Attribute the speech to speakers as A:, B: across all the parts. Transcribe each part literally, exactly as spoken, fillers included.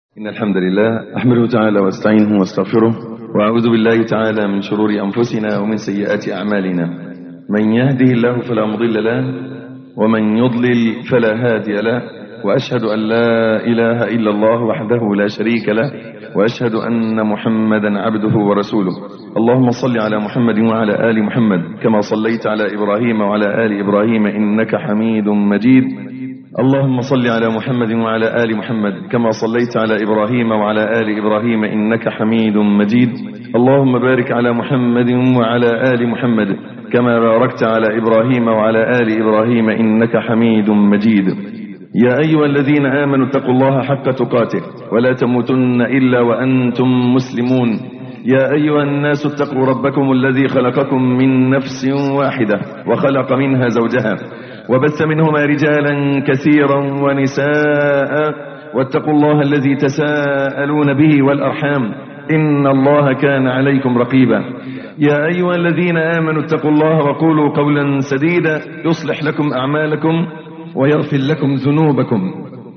A: إن الحمد لله أحمده تعالى واستعينه واستغفره وأعوذ بالله تعالى من شرور أنفسنا ومن سيئات أعمالنا. من يهده الله فلا مضل له ومن يضلل فلا هادي له، وأشهد أن لا إله إلا الله وحده لا شريك له، وأشهد أن محمدا عبده ورسوله. اللهم صل على محمد وعلى آل محمد كما صليت على إبراهيم وعلى آل إبراهيم إنك حميد مجيد. اللهم صل على محمد وعلى آل محمد كما صليت على إبراهيم وعلى آل إبراهيم إنك حميد مجيد. اللهم بارك على محمد وعلى آل محمد كما باركت على إبراهيم وعلى آل إبراهيم إنك حميد مجيد. يا أيها الذين آمنوا اتقوا الله حق تقاته ولا تموتن إلا وأنتم مسلمون. يا أيها الناس اتقوا ربكم الذي خلقكم من نفس واحدة وخلق منها زوجها وبث منهما رجالا كثيرا ونساء، واتقوا الله الذي تساءلون به والأرحام إن الله كان عليكم رقيبا. يا أيها الذين آمنوا اتقوا الله وقولوا قولا سديدا يصلح لكم أعمالكم ويغفر لكم ذنوبكم،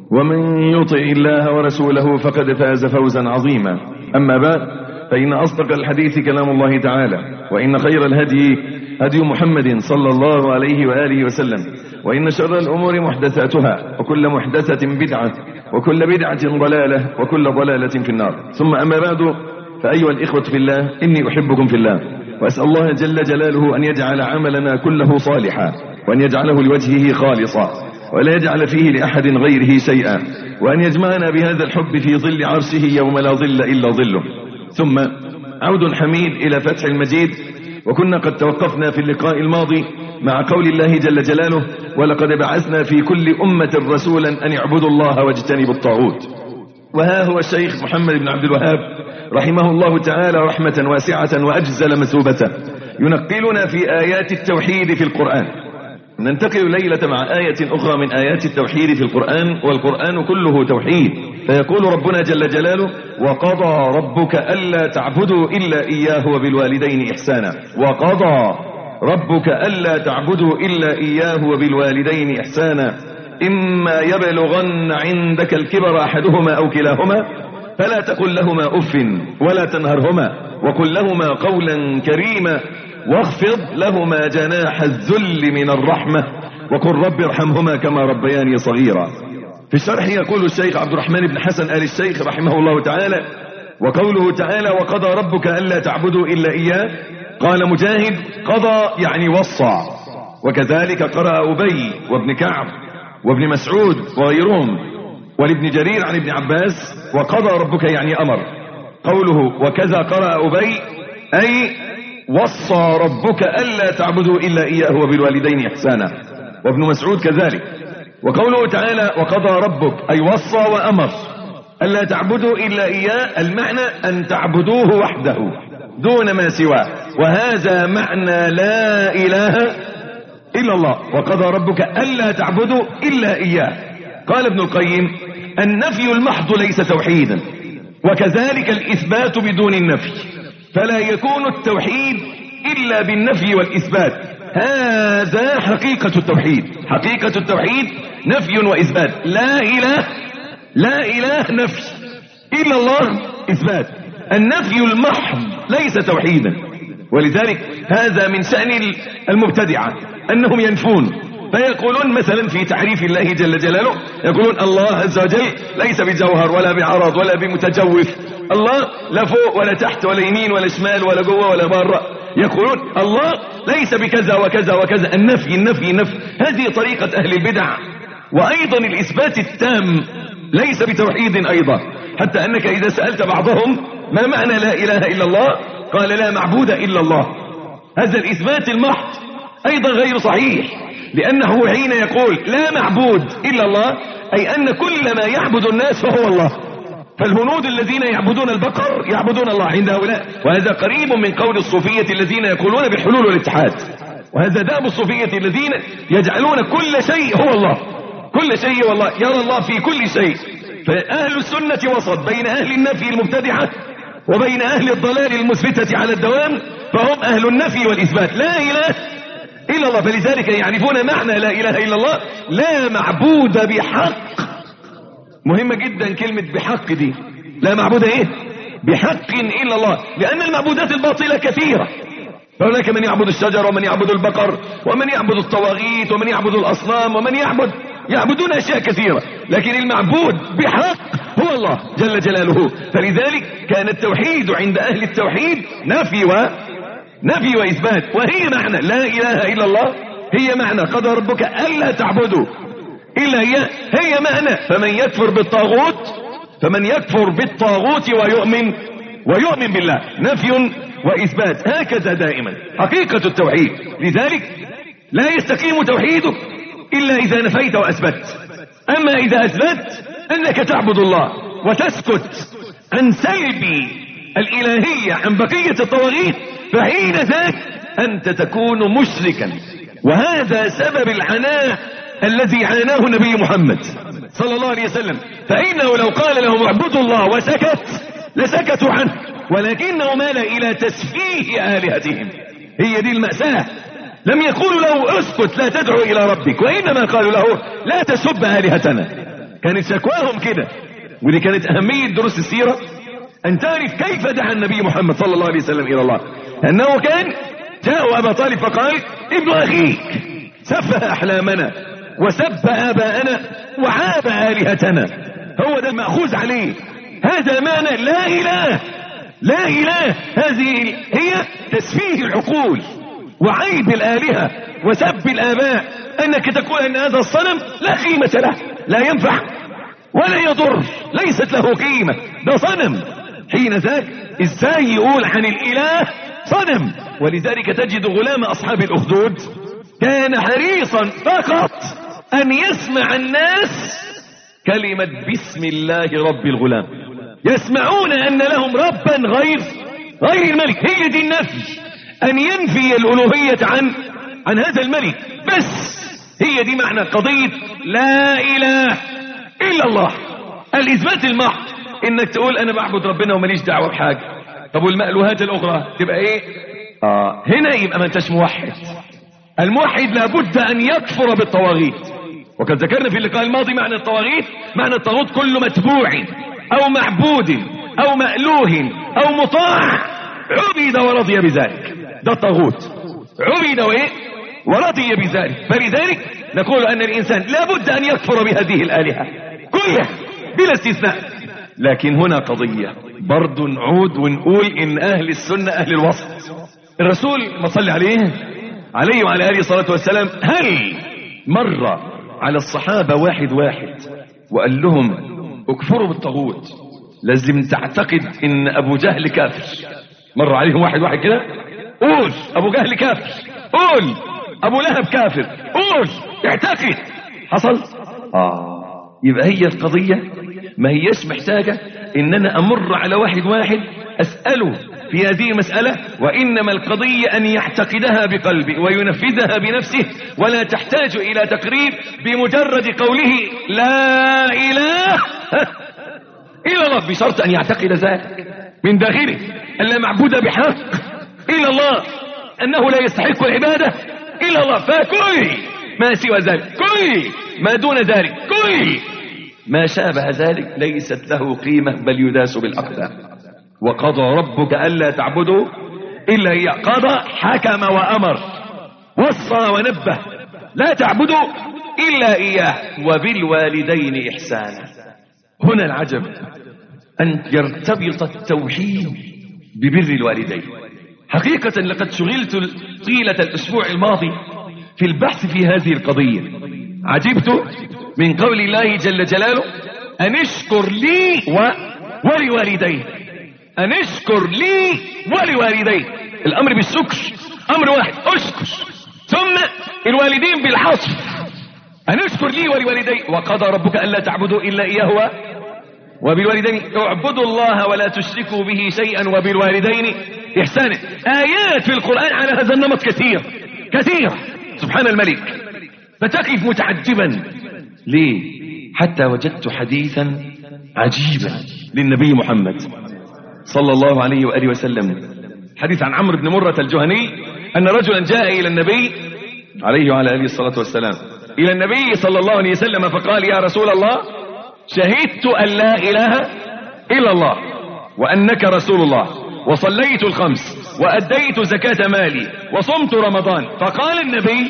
A: ومن يطع الله ورسوله فقد فاز فوزا عظيما. أما بعد، فإن أصدق الحديث كلام الله تعالى، وإن خير الهدي هدي محمد صلى الله عليه وآله وسلم، وإن شر الأمور محدثاتها، وكل محدثة بدعة، وكل بدعة ضلالة، وكل ضلالة في النار. ثم أما بعد، فأيها الإخوة في الله، إني أحبكم في الله، وأسأل الله جل جلاله أن يجعل عملنا كله صالحا، وأن يجعله لوجهه خالصا، ولا يجعل فيه لأحد غيره شيئا، وأن يجمعنا بهذا الحب في ظل عرشه يوم لا ظل إلا ظله. ثم عود حميد إلى فتح المجيد، وكنا قد توقفنا في اللقاء الماضي مع قول الله جل جلاله: ولقد بعثنا في كل أمة رسولا أن يعبدوا الله واجتنبوا الطاغوت. وها هو الشيخ محمد بن عبد الوهاب رحمه الله تعالى رحمة واسعة وأجزل مثوبته ينقلنا في آيات التوحيد في القرآن. ننتقل ليلة مع آية أخرى من آيات التوحيد في القرآن، والقرآن كله توحيد. فيقول ربنا جل جلاله: وقضى ربك ألا تعبدوا إلا إياه وبالوالدين إحسانا. وقضى ربك ألا تعبدوا إلا إياه وبالوالدين إحسانا، إما يبلغن عندك الكبر أحدهما أو كلاهما فلا تقل لهما أف ولا تنهرهما وقل لهما قولا كريما واخفض لهما جناح الذل من الرحمة وقل رب ارحمهما كما ربياني صغيرا. في الشرح يقول الشيخ عبد الرحمن بن حسن آل الشيخ رحمه الله تعالى: وقوله تعالى: وقضى ربك ألا تعبدوا إلا إياه، قال مجاهد: قضى يعني وصى. وكذلك قرأ أبي وابن كعب وابن مسعود وغيرهم، ولابن جرير عن ابن عباس: وقضى ربك يعني أمر. قوله وكذا قرأ أبي أي وصى ربك ألا تعبدوا إلا إياه وبالوالدين إحسانا، وابن مسعود كذلك. وقوله تعالى: وقضى ربك أي وصى وأمر ألا تعبدوا إلا إياه، المعنى أن تعبدوه وحده دون ما سواه، وهذا معنى لا إله إلا الله. وقضى ربك ألا تعبدوا إلا إياه. قال ابن القيم: النفي المحض ليس توحيدا، وكذلك الإثبات بدون النفي، فلا يكون التوحيد إلا بالنفي والإثبات. هذا حقيقة التوحيد. حقيقة التوحيد نفي وإثبات. لا إله لا إله نفي، إلا الله إثبات. النفي المحض ليس توحيدا، ولذلك هذا من شأن المبتدعة أنهم ينفون، فيقولون مثلا في تعريف الله جل جلاله، يقولون الله عز وجل ليس بجوهر ولا بعرض ولا بمتجوف، الله لا فوق ولا تحت ولا يمين ولا شمال ولا جوه ولا بره. يقولون الله ليس بكذا وكذا وكذا. النفي النفي النفي، هذه طريقة أهل البدع. وأيضا الإثبات التام ليس بتوحيد أيضا، حتى أنك إذا سألت بعضهم ما معنى لا إله إلا الله، قال لا معبود إلا الله. هذا الإثبات المحض أيضا غير صحيح، لأنه حين يقول لا معبود إلا الله أي أن كل ما يعبد الناس فهو الله. فالهنود الذين يعبدون البقر يعبدون الله عند هؤلاء، وهذا قريب من قول الصوفية الذين يقولون بحلول والاتحاد. وهذا داب الصوفية الذين يجعلون كل شيء هو الله، كل شيء هو الله، يرى الله في كل شيء. فأهل السنة وسط بين أهل النفي المبتدعة وبين أهل الضلال المثبتة على الدوام، فهم أهل النفي والإثبات. لا إله إلا الله، فلذلك يعرفون معنى لا إله إلا الله: لا معبود بحق مهمة جدا كلمة بحق دي. لا معبود ايه بحق الا الله، لان المعبودات الباطلة كثيرة. فهناك من يعبد الشجر ومن يعبد البقر ومن يعبد الطواغيت ومن يعبد الاصنام ومن يعبد يعبدون اشياء كثيرة، لكن المعبود بحق هو الله جل جلاله. فلذلك كان التوحيد عند اهل التوحيد نفي و نفي واثبات، وهي معنى لا اله الا الله، هي معنى قضى ربك الا تعبدوا الا هي، هي معنى فمن يكفر بالطاغوت فمن يكفر بالطاغوت ويؤمن ويؤمن بالله، نفي واثبات، هكذا دائما حقيقة التوحيد. لذلك لا يستقيم توحيدك الا اذا نفيت واثبت. اما اذا اثبت انك تعبد الله وتسكت عن سلب الالهية عن بقية الطواغيت، فحين ذاك انت تكون مشركا. وهذا سبب العناء الذي عاناه النبي محمد صلى الله عليه وسلم، فإنه لو قال لهم اعبدوا الله وسكت لسكتوا عنه، ولكنه مال إلى تسفيه آلهتهم. هي دي المأساة. لم يقولوا له اسكت لا تدعو إلى ربك، وإنما قالوا له لا تسب آلهتنا. كانت شكواهم كده. ودي كانت أهمية دروس السيرة، أن تعرف كيف دعا النبي محمد صلى الله عليه وسلم إلى الله. أنه كان جاء أبا طالب فقال ابن أخيك سفه أحلامنا وسب آباءنا وعاب آلهتنا. هو ده المأخوذ عليه. هذا معنى لا إله لا إله. هذه هي تسفيه العقول وعيب الآلهة وسب الآباء، أنك تقول أن هذا الصنم لا قيمة له، لا ينفع ولا يضر، ليست له قيمة، ده صنم. حين ذاك ازاي يقول عن الإله صنم؟ ولذلك تجد غلام أصحاب الأخدود كان حريصا فقط أن يسمع الناس كلمة بسم الله رب الغلام، يسمعون أن لهم ربا غير غير الملك. هي دي النفي، أن ينفي الألوهية عن عن هذا الملك. بس هي دي معنى قضية لا إله إلا الله. الإثبات المحض إنك تقول أنا بعبد ربنا وماليش دعوة بحاجة. طب والمألوهات الأخرى تبقى إيه؟ آه هنا يبقى ما انتش موحد. الموحد لابد أن يكفر بالطواغيت. وقد ذكرنا في اللقاء الماضي معنى الطواغيت، معنى الطاغوت كل متبوع أو معبود أو مألوه أو مطاع عبد ورضي بذلك، ده الطاغوت. عبد وإيه؟ ورضي بذلك. فلذلك نقول أن الإنسان لابد أن يكفر بهذه الآلهة كلها بلا استثناء. لكن هنا قضية برضو نعود ونقول إن أهل السنة أهل الوسط. الرسول ما صلى عليه عليه وعلى آله الصلاة والسلام هل مر على الصحابة واحد واحد وقال لهم اكفروا بالطاغوت، لازم تعتقد ان ابو جهل كافر؟ مر عليهم واحد واحد كده قول ابو جهل كافر، قول ابو لهب كافر، قول اعتقد. حصل؟ اه يبقى هي القضية ما هيش محتاجة ان انا امر على واحد واحد اسأله في هذه المسألة، وإنما القضية أن يعتقدها بقلبه وينفذها بنفسه، ولا تحتاج إلى تقرير بمجرد قوله لا إله إلا الله، بشرط أن يعتقد ذلك من داخله أن لا معبود بحق إلا الله، أنه لا يستحق العبادة إلا الله. فكل ما سوى ذلك، كل ما دون ذلك، كل ما شابه ذلك ليست له قيمة، بل يداس بالأقدام. وقضى ربك ألا تعبدوا إلا هي. قضى حكم وأمر وصى ونبه لا تعبدوا إلا إياه وبالوالدين إحسانا. هنا العجب أن يرتبط التوحيد ببر الوالدين. حقيقة لقد شغلت طيلة الأسبوع الماضي في البحث في هذه القضية. عجبت من قول الله جل جلاله أن اشكر لي و... ولوالديه، أن اشكر لي ولوالديه. الأمر بالشكر أمر واحد، اشكر، ثم الوالدين بالحصر. أن اشكر لي ولوالديه. وقضى ربك ألا تعبدوا إلا إياه وبالوالدين اعبدوا الله ولا تشركوا به شيئا وبالوالدين إحسانا. آيات في القرآن على هذا النمط كثير كثير سبحان الملك، فتقف متعجبا. ليه؟ حتى وجدت حديثا عجيبا للنبي محمد صلى الله عليه وآله وسلم، حديث عن عمرو بن مرة الجهني أن رجلا جاء إلى النبي عليه وعلى آله الصلاة والسلام إلى النبي صلى الله عليه وسلم فقال يا رسول الله شهدت أن لا إله إلا الله وأنك رسول الله وصليت الخمس وأديت زكاة مالي وصمت رمضان. فقال النبي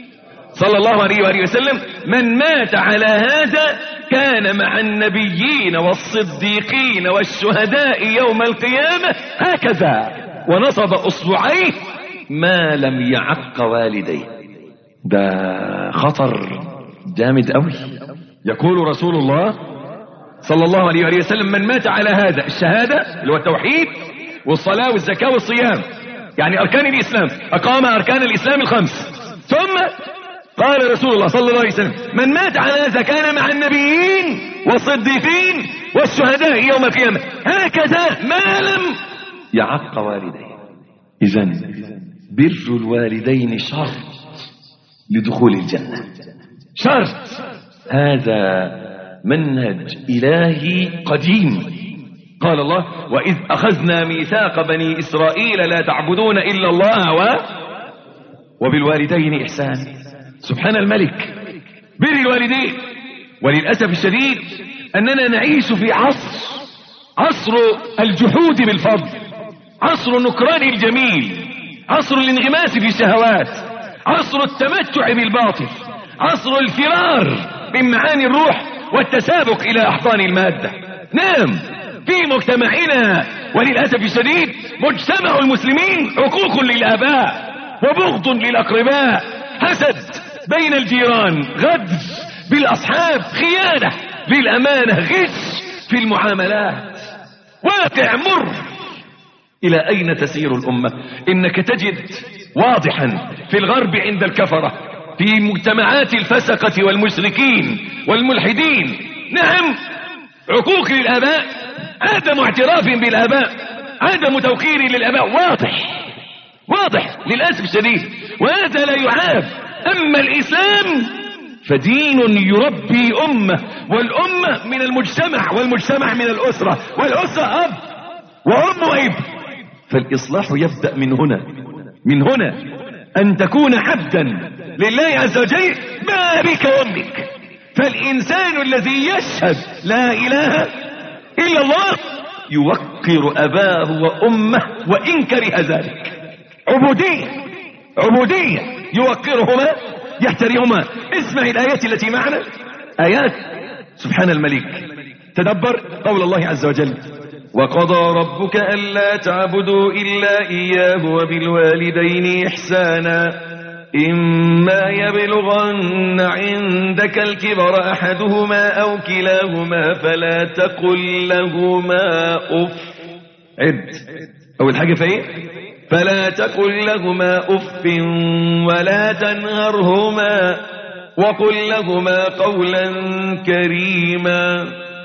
A: صلى الله عليه وآله وسلم: من مات على هذا كان مع النبيين والصديقين والشهداء يوم القيامة هكذا، ونصب أصبعيه ما لم يعق والديه. ده خطر جامد قوي. يقول رسول الله صلى الله عليه وآله وسلم: من مات على هذا، الشهادة اللي هو التوحيد والصلاة والزكاة والصيام، يعني أركان الإسلام، أقام أركان الإسلام الخمس. ثم قال رسول الله صلى الله عليه وسلم: من مات على هذا كان مع النبيين والصديقين والشهداء يوم القيامة هكذا ما لم يعق والديه. إذن بر الوالدين شرط لدخول الجنة، شرط. هذا منهج إلهي قديم. قال الله: وإذ أخذنا ميثاق بني إسرائيل لا تعبدون إلا الله و... وبالوالدين إحسان. سبحان الملك، بر الوالدين. وللأسف الشديد أننا نعيش في عصر عصر الجحود بالفضل، عصر النكران الجميل، عصر الانغماس في الشهوات، عصر التمتع بالباطل، عصر الفرار من معاني الروح والتسابق إلى أحضان المادة. نعم، في مجتمعنا وللأسف الشديد مجتمع المسلمين عقوق للآباء وبغض للأقرباء، حسد بين الجيران، غدر بالأصحاب، خيانة للأمانة، غش في المعاملات. واقع مر. إلى أين تسير الأمة؟ إنك تجد واضحا في الغرب عند الكفرة، في مجتمعات الفسقة والمشركين والملحدين، نعم، عقوق للآباء، عدم اعتراف بالآباء، عدم توقير للآباء، واضح واضح للأسف الشديد، وهذا لا يعاب. أما الإسلام فدين يربي أمة، والأمة من المجتمع، والمجتمع من الأسرة، والأسرة أب وأم وإب. فالإصلاح يبدأ من هنا، من هنا أن تكون عبدا لله عز وجل ما بك وامك. فالإنسان الذي يشهد لا إله إلا الله يوقر أباه وأمه وإن كره ذلك. عبودية، عبودية، يوقرهما يحترمهما. اسمع الآيات التي معنا، آيات سبحان الملك. تدبر قول الله عز وجل: وقضى ربك ألا تعبدوا إلا إياه وبالوالدين إحسانا إما يبلغن عندك الكبر أحدهما أو كلاهما فلا تقل لهما أف. عد أول حاجة فإيه؟ فلا تقل لهما أف ولا تنهرهما وقل لهما قولا كريما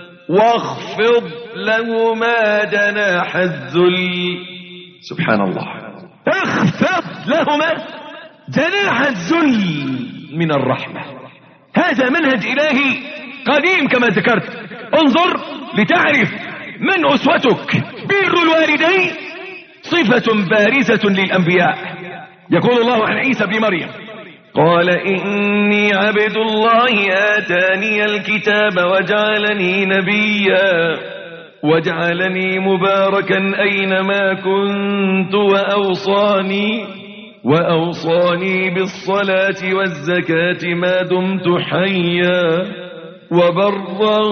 A: واخفض لهما جناح الذل. سبحان الله، اخفض لهما جناح الذل من الرحمة. هذا منهج إلهي قديم كما ذكرت. انظر لتعرف من أسوتك. بر الوالدين صفة بارزة للأنبياء. يقول الله عن عيسى بن مريم: قال إني عبد الله آتاني الكتاب وجعلني نبيا وجعلني مباركا أينما كنت وأوصاني وأوصاني بالصلاة والزكاة ما دمت حيا وبرا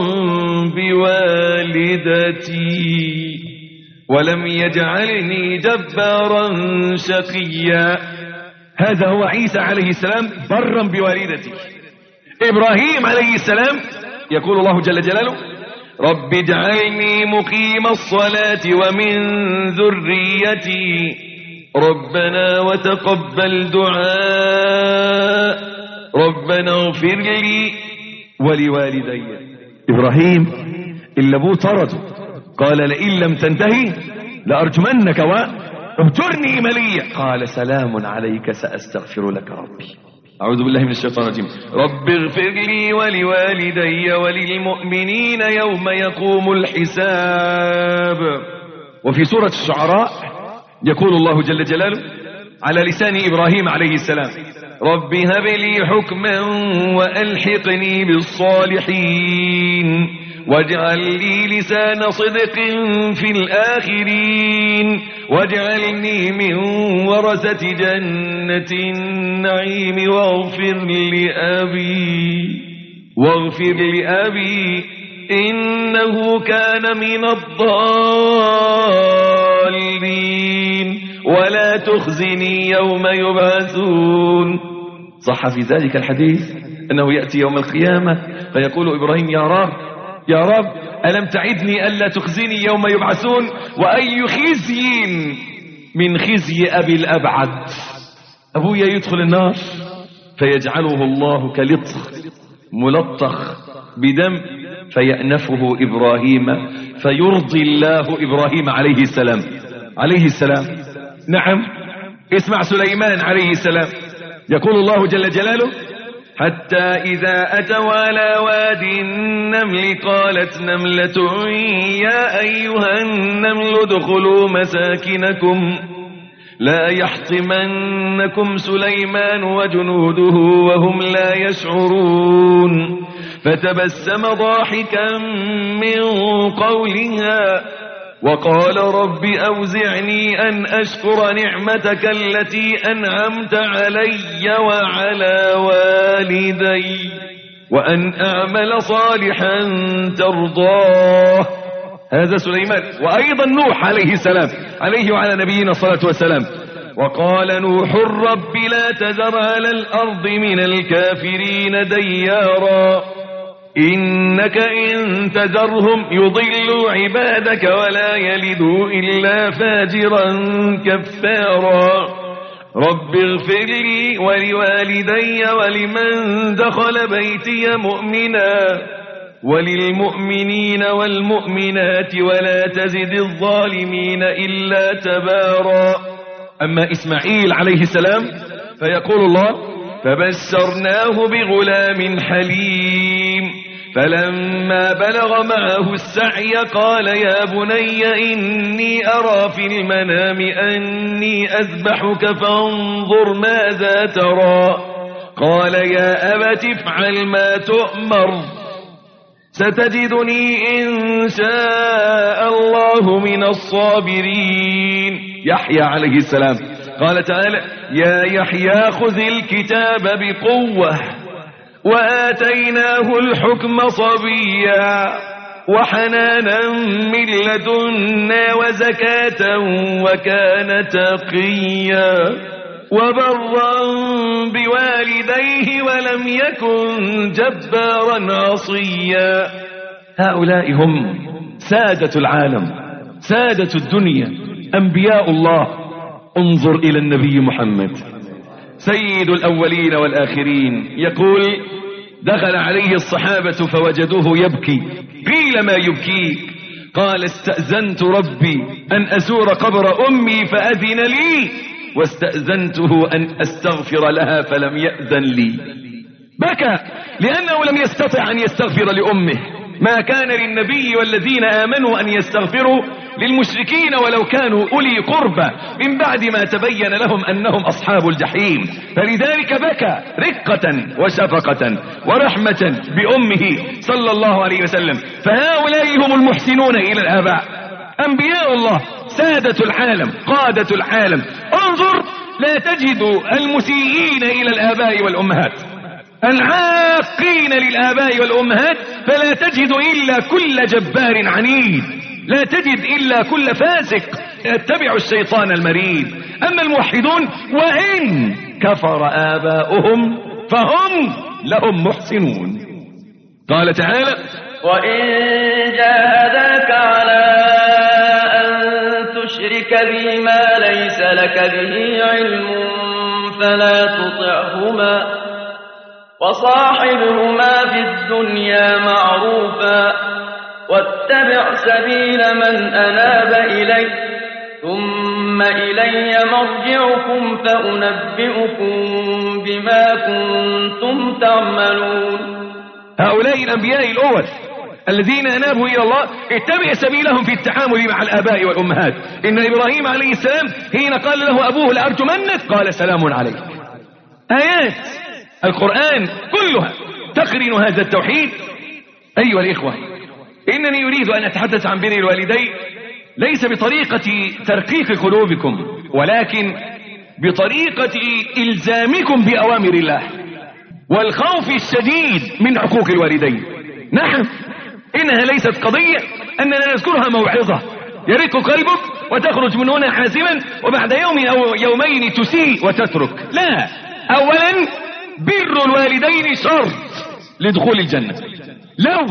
A: بوالدتي ولم يجعلني جبارا شقيا. هذا هو عيسى عليه السلام برا بوالدته. إبراهيم عليه السلام يقول الله جل جلاله: رب اجعلني مقيم الصلاة ومن ذريتي ربنا وتقبل دعاء ربنا اغفر لي ولوالدي. إبراهيم إلا أبوه طرده، قال لئن لم تنتهي لأرجمنك واهجرني مليا. قال سلام عليك سأستغفر لك ربي. أعوذ بالله من الشيطان الرجيم. رب اغفر لي ولوالدي وللمؤمنين يوم يقوم الحساب. وفي سورة الشعراء يقول الله جل جلاله: على لسان إبراهيم عليه السلام: رب هب لي حكما وألحقني بالصالحين واجعل لي لسان صدق في الآخرين واجعلني من ورثة جنة النعيم واغفر لأبي واغفر لأبي إنه كان من الضالين ولا تخزني يوم يبعثون. صح في ذلك الحديث أنه يأتي يوم القيامة فيقول إبراهيم: يا رب يا رب ألم تعدني ألا تخزني يوم يبعثون؟ وأي خزي من خزي أبي الأبعد، أبويا يدخل النار فيجعله الله كلطخ ملطخ بدم فيأنفه إبراهيم فيرضي الله إبراهيم عليه السلام عليه السلام نعم. اسمع سليمان عليه السلام، يقول الله جل جلاله: حتى إذا أتوا على واد النمل قالت نملة يا أيها النمل ادخلوا مساكنكم لا يحطمنكم سليمان وجنوده وهم لا يشعرون فتبسم ضاحكا من قولها وقال رب أوزعني أن أشكر نعمتك التي أنعمت علي وعلى والدي وأن أعمل صالحا ترضاه. هذا سليمان. وأيضا نوح عليه السلام عليه وعلى نبينا الصلاة والسلام: وقال نوح رب لا تذر على الأرض من الكافرين ديارا إنك إن تذرهم يضلوا عبادك ولا يلدوا إلا فاجرا كفارا رب اغفر لي ولوالدي ولمن دخل بيتي مؤمنا وللمؤمنين والمؤمنات ولا تزد الظالمين إلا تبارا. أما إسماعيل عليه السلام فيقول الله: فبشرناه بغلام حليم فلما بلغ معه السعي قال يا بني إني أرى في المنام أني أذبحك فانظر ماذا ترى قال يا أبت افعل ما تؤمر ستجدني إن شاء الله من الصابرين. يحيى عليه السلام قال تعالى: يا يحيى خذ الكتاب بقوة وآتيناه الحكم صبيا وحنانا من لدنا وزكاة وكان تقيا وبرا بوالديه ولم يكن جبارا عصيا. هؤلاء هم سادة العالم سادة الدنيا أنبياء الله. انظر إلى النبي محمد سيد الأولين والآخرين يقول: دخل عليه الصحابة فوجدوه يبكي قيل ما يبكيك قال: استأذنت ربي أن أزور قبر أمي فأذن لي واستأذنته أن أستغفر لها فلم يأذن لي. بكى لأنه لم يستطع أن يستغفر لأمه. ما كان للنبي والذين آمنوا أن يستغفروا للمشركين ولو كانوا أولي قربى من بعد ما تبين لهم أنهم أصحاب الجحيم. فلذلك بكى رقة وشفقة ورحمة بأمه صلى الله عليه وسلم. فهؤلاء هم المحسنون إلى الآباء أنبياء الله سادة العالم قادة العالم. انظر لا تجد المسيئين إلى الآباء والأمهات العاقين للآباء والأمهات فلا تجد إلا كل جبار عنيد لا تجد إلا كل فاسق يتبع الشيطان المريد. أما الموحدون وإن كفر آباؤهم فهم لهم محسنون. قال تعالى:
B: وإن جاهداك على أن تشرك بي ما ليس لك به علم فلا تطعهما وصاحبهما في الدنيا معروفا واتبع سبيل من أناب إلي ثم إلي مرجعكم فأنبئكم بما كنتم تعملون.
A: هؤلاء الأنبياء الأول
C: الذين أنابوا إلى الله اتبع سبيلهم في التعامل مع الآباء والأمهات. إن إبراهيم عليه السلام حين قال له أبوه لأرجمنك قال سلام عليك. آيات القرآن كلها تقرن هذا التوحيد. أيها الإخوة، إنني أريد أن أتحدث عن بر الوالدين ليس بطريقة ترقيق قلوبكم، ولكن بطريقة إلزامكم بأوامر الله والخوف الشديد من حقوق الوالدين. نعم، إنها ليست قضية أننا نذكرها موعظة يرق قلبك وتخرج من هنا حاسما وبعد يوم أو يومين تسيء وتترك. لا، أولا بر الوالدين شرط لدخول الجنة. لو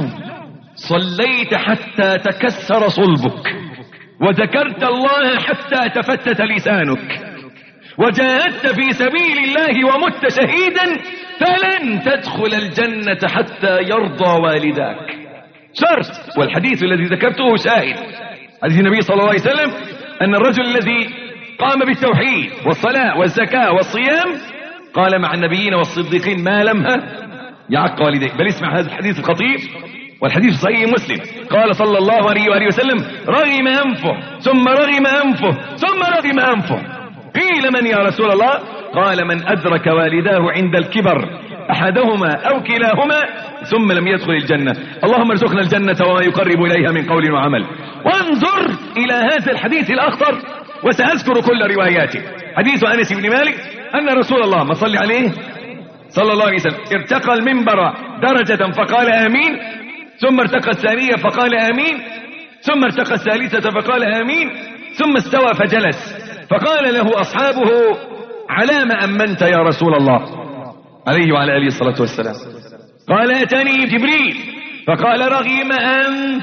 C: صليت حتى تكسر صلبك وذكرت الله حتى تفتت لسانك وجاهدت في سبيل الله ومت شهيدا فلن تدخل الجنة حتى يرضى والداك. شرط. والحديث الذي ذكرته شاهد حديث النبي صلى الله عليه وسلم أن الرجل الذي قام بالتوحيد والصلاة والزكاة والصيام قال مع النبيين والصديقين ما لم يعق والديه. بل اسمع هذا الحديث الخطير والحديث صحيح مسلم. قال صلى الله عليه وآله وسلم رغم أنفه ثم رغم أنفه ثم رغم أنفه. قيل من يا رسول الله؟ قال من أدرك والداه عند الكبر أحدهما أو كلاهما ثم لم يدخل الجنة. اللهم ارزقنا الجنة وما يقرب إليها من قول وعمل. وانظر إلى هذا الحديث الأخطر وسأذكر كل رواياته. حديث أنس بن مالك أن رسول الله ما صلى عليه صلى الله عليه وسلم ارتقى المنبر درجة فقال آمين، ثم ارتقى الثانية فقال آمين، ثم ارتقى الثالثة فقال آمين، ثم استوى فجلس فقال له أصحابه على ما أمنت يا رسول الله عليه وعلى آله الصلاة والسلام؟ قال أتاني جبريل فقال رغم أنف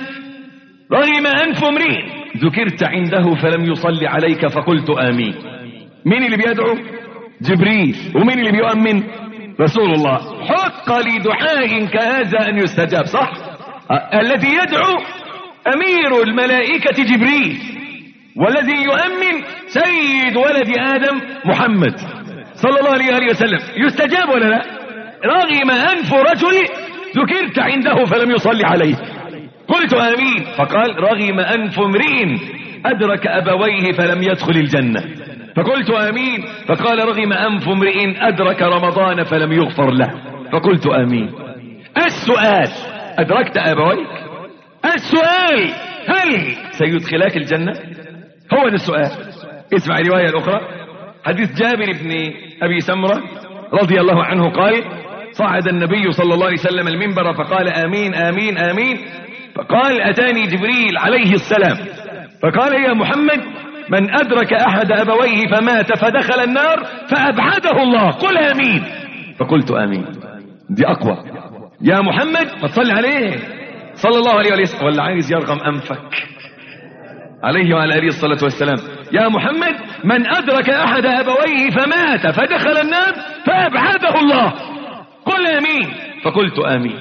C: رغم أنف امرئ ذكرت عنده فلم يصلي عليك فقلت آمين. مين اللي بيدعو؟ جبريل. ومين اللي بيؤمن؟ رسول الله. حق لدعاء كهذا أن يستجاب، صح؟ الذي يدعو أمير الملائكة جبريل، والذي يؤمن سيد ولد آدم محمد صلى الله عليه وسلم. يستجاب ولا لا؟ رغم أنف رجل ذكرت عنده فلم يصلي عليه قلت آمين. فقال رغم أنف امرئ أدرك أبويه فلم يدخل الجنة فقلت آمين. فقال رغم أنف امرئ أدرك رمضان فلم يغفر له فقلت آمين. السؤال أدركت أبويك؟ السؤال هل سيدخلك الجنة؟ هو ده السؤال. اسمع الرواية الأخرى، حديث جابر بن أبي سمرة رضي الله عنه قال صعد النبي صلى الله عليه وسلم المنبر فقال آمين آمين آمين. فقال أتاني جبريل عليه السلام فقال يا محمد من أدرك أحد أبويه فمات فدخل النار فأبعده الله قل آمين. فقلت آمين. دي أقوى. يا محمد فصل عليه صلى الله عليه وسلم ولا عايز يرغم أنفك عليه وعلى آله الصلاة والسلام. يا محمد من أدرك أحد أبويه فمات فدخل النار فأبعده الله قل آمين. فقلت آمين.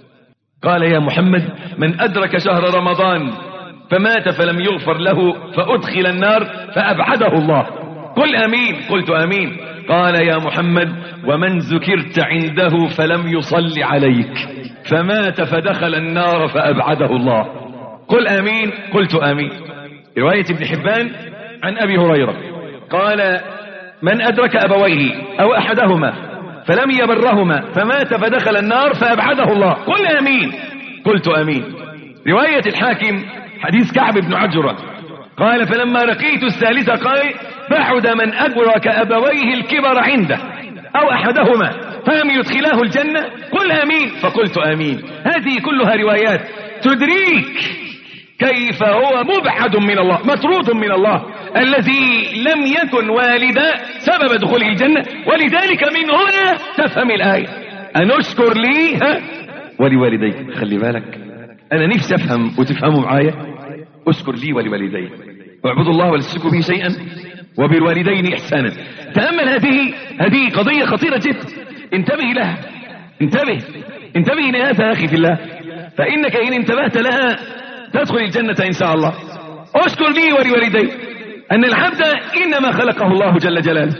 C: قال يا محمد من أدرك شهر رمضان فمات فلم يغفر له فأدخل النار فأبعده الله قل آمين. قلت آمين. قال يا محمد ومن ذكرت عنده فلم يصلي عليك فمات فدخل النار فأبعده الله قل آمين. قلت آمين. رواية ابن حبان عن أبي هريرة قال من أدرك أبويه أو أحدهما فلم يبرهما فمات فدخل النار فأبعده الله قل آمين. قلت آمين. رواية الحاكم حديث كعب بن عجرة قال فلما لقيت الثالثة قال بعد من أدرك أبويه الكبر عنده أو أحدهما فلم يدخلاه الجنة قل آمين. فقلت آمين. هذه كلها روايات تدريك كيف هو مبعد من الله مطرود من الله الذي لم يكن والدا سبب دخوله الجنة. ولذلك من هنا تفهم الآية أن أشكر لي ها ولوالديك. خلي بالك أنا نفسي أفهم وتفهموا معايا. أشكر لي ولوالديك واعبدوا الله ولا تشركوا به شيئا وبالوالدين إحسانا. تأمل هذه هذه قضية خطيرة جدا. انتبه لها انتبه انتبه لهذا يا أخي في الله، فإنك إن انتبهت لها تدخل الجنة إن شاء الله. أشكر لي ولوالدي أن العبد إنما خلقه الله جل جلاله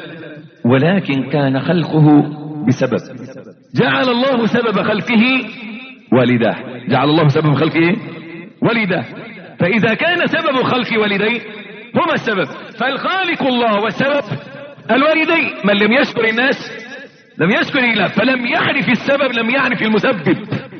C: ولكن كان خلقه بسبب. جعل الله سبب خلقه والداه جعل الله سبب خلق ايه؟ والده. فاذا كان سبب خلق والديه هما السبب، فالخالق الله والسبب الوالدين. من لم يشكر الناس لم يشكر الله، فلم يعرف السبب لم يعرف المسبب.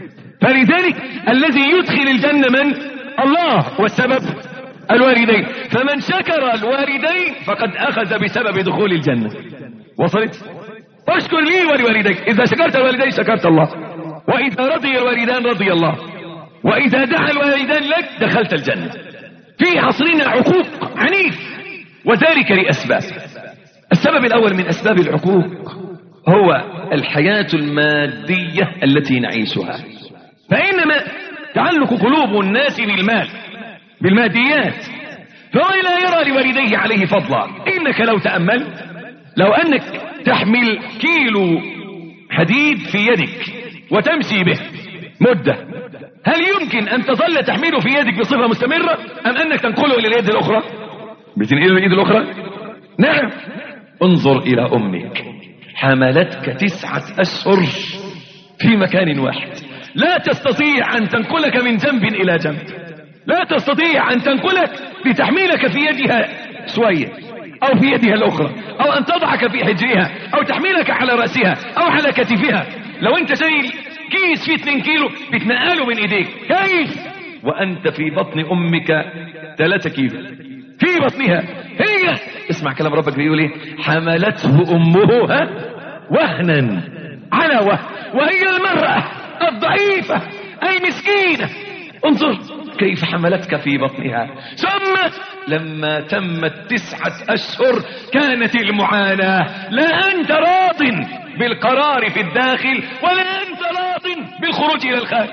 C: فلذلك الذي يدخل الجنة من؟ الله، والسبب الوالدين. فمن شكر الوالدين فقد اخذ بسبب دخول الجنة. وصلت؟ واشكر لي ولوالديك. اذا شكرت الوالدين شكرت الله، واذا رضي الوالدان رضي الله، واذا دعا الوالدان لك دخلت الجنة. في عصرنا عقوق عنيف، وذلك لاسباب. السبب الاول من اسباب العقوق هو الحياة المادية التي نعيشها. فانما تعلق قلوب الناس بالمال بالماديات، فهو لا يرى لوالديه عليه فضلا. انك لو تأمل، لو انك تحمل كيلو حديد في يدك وتمشي به مدة، هل يمكن ان تظل تحمله في يدك بصفة مستمرة ام انك تنقله الى اليد الاخرى؟ بتنقله الى اليد الاخرى؟ نعم. انظر الى امك، حملتك تسعة اشهر في مكان واحد، لا تستطيع ان تنقلك من جنب الى جنب، لا تستطيع ان تنقلك لتحملك في يدها شوية او في يدها الاخرى، او ان تضعك في حجرها، او تحملك على رأسها او على كتفها. لو انت شايل كيس فيه اتنين كيلو بتنقله من ايديك، كيف وانت في بطن امك ثلاثة كيلو في بطنها؟ هي اسمع كلام ربك بيقول ايه؟ حملته امه ها وهنا على وهن، وهي المرأة الضعيفة المسكينة. انظر كيف حملتك في بطنها. ثم لما تمت تسعة اشهر كانت المعاناة، لا انت راض بالقرار في الداخل ولا انت راض بالخروج الى الخارج.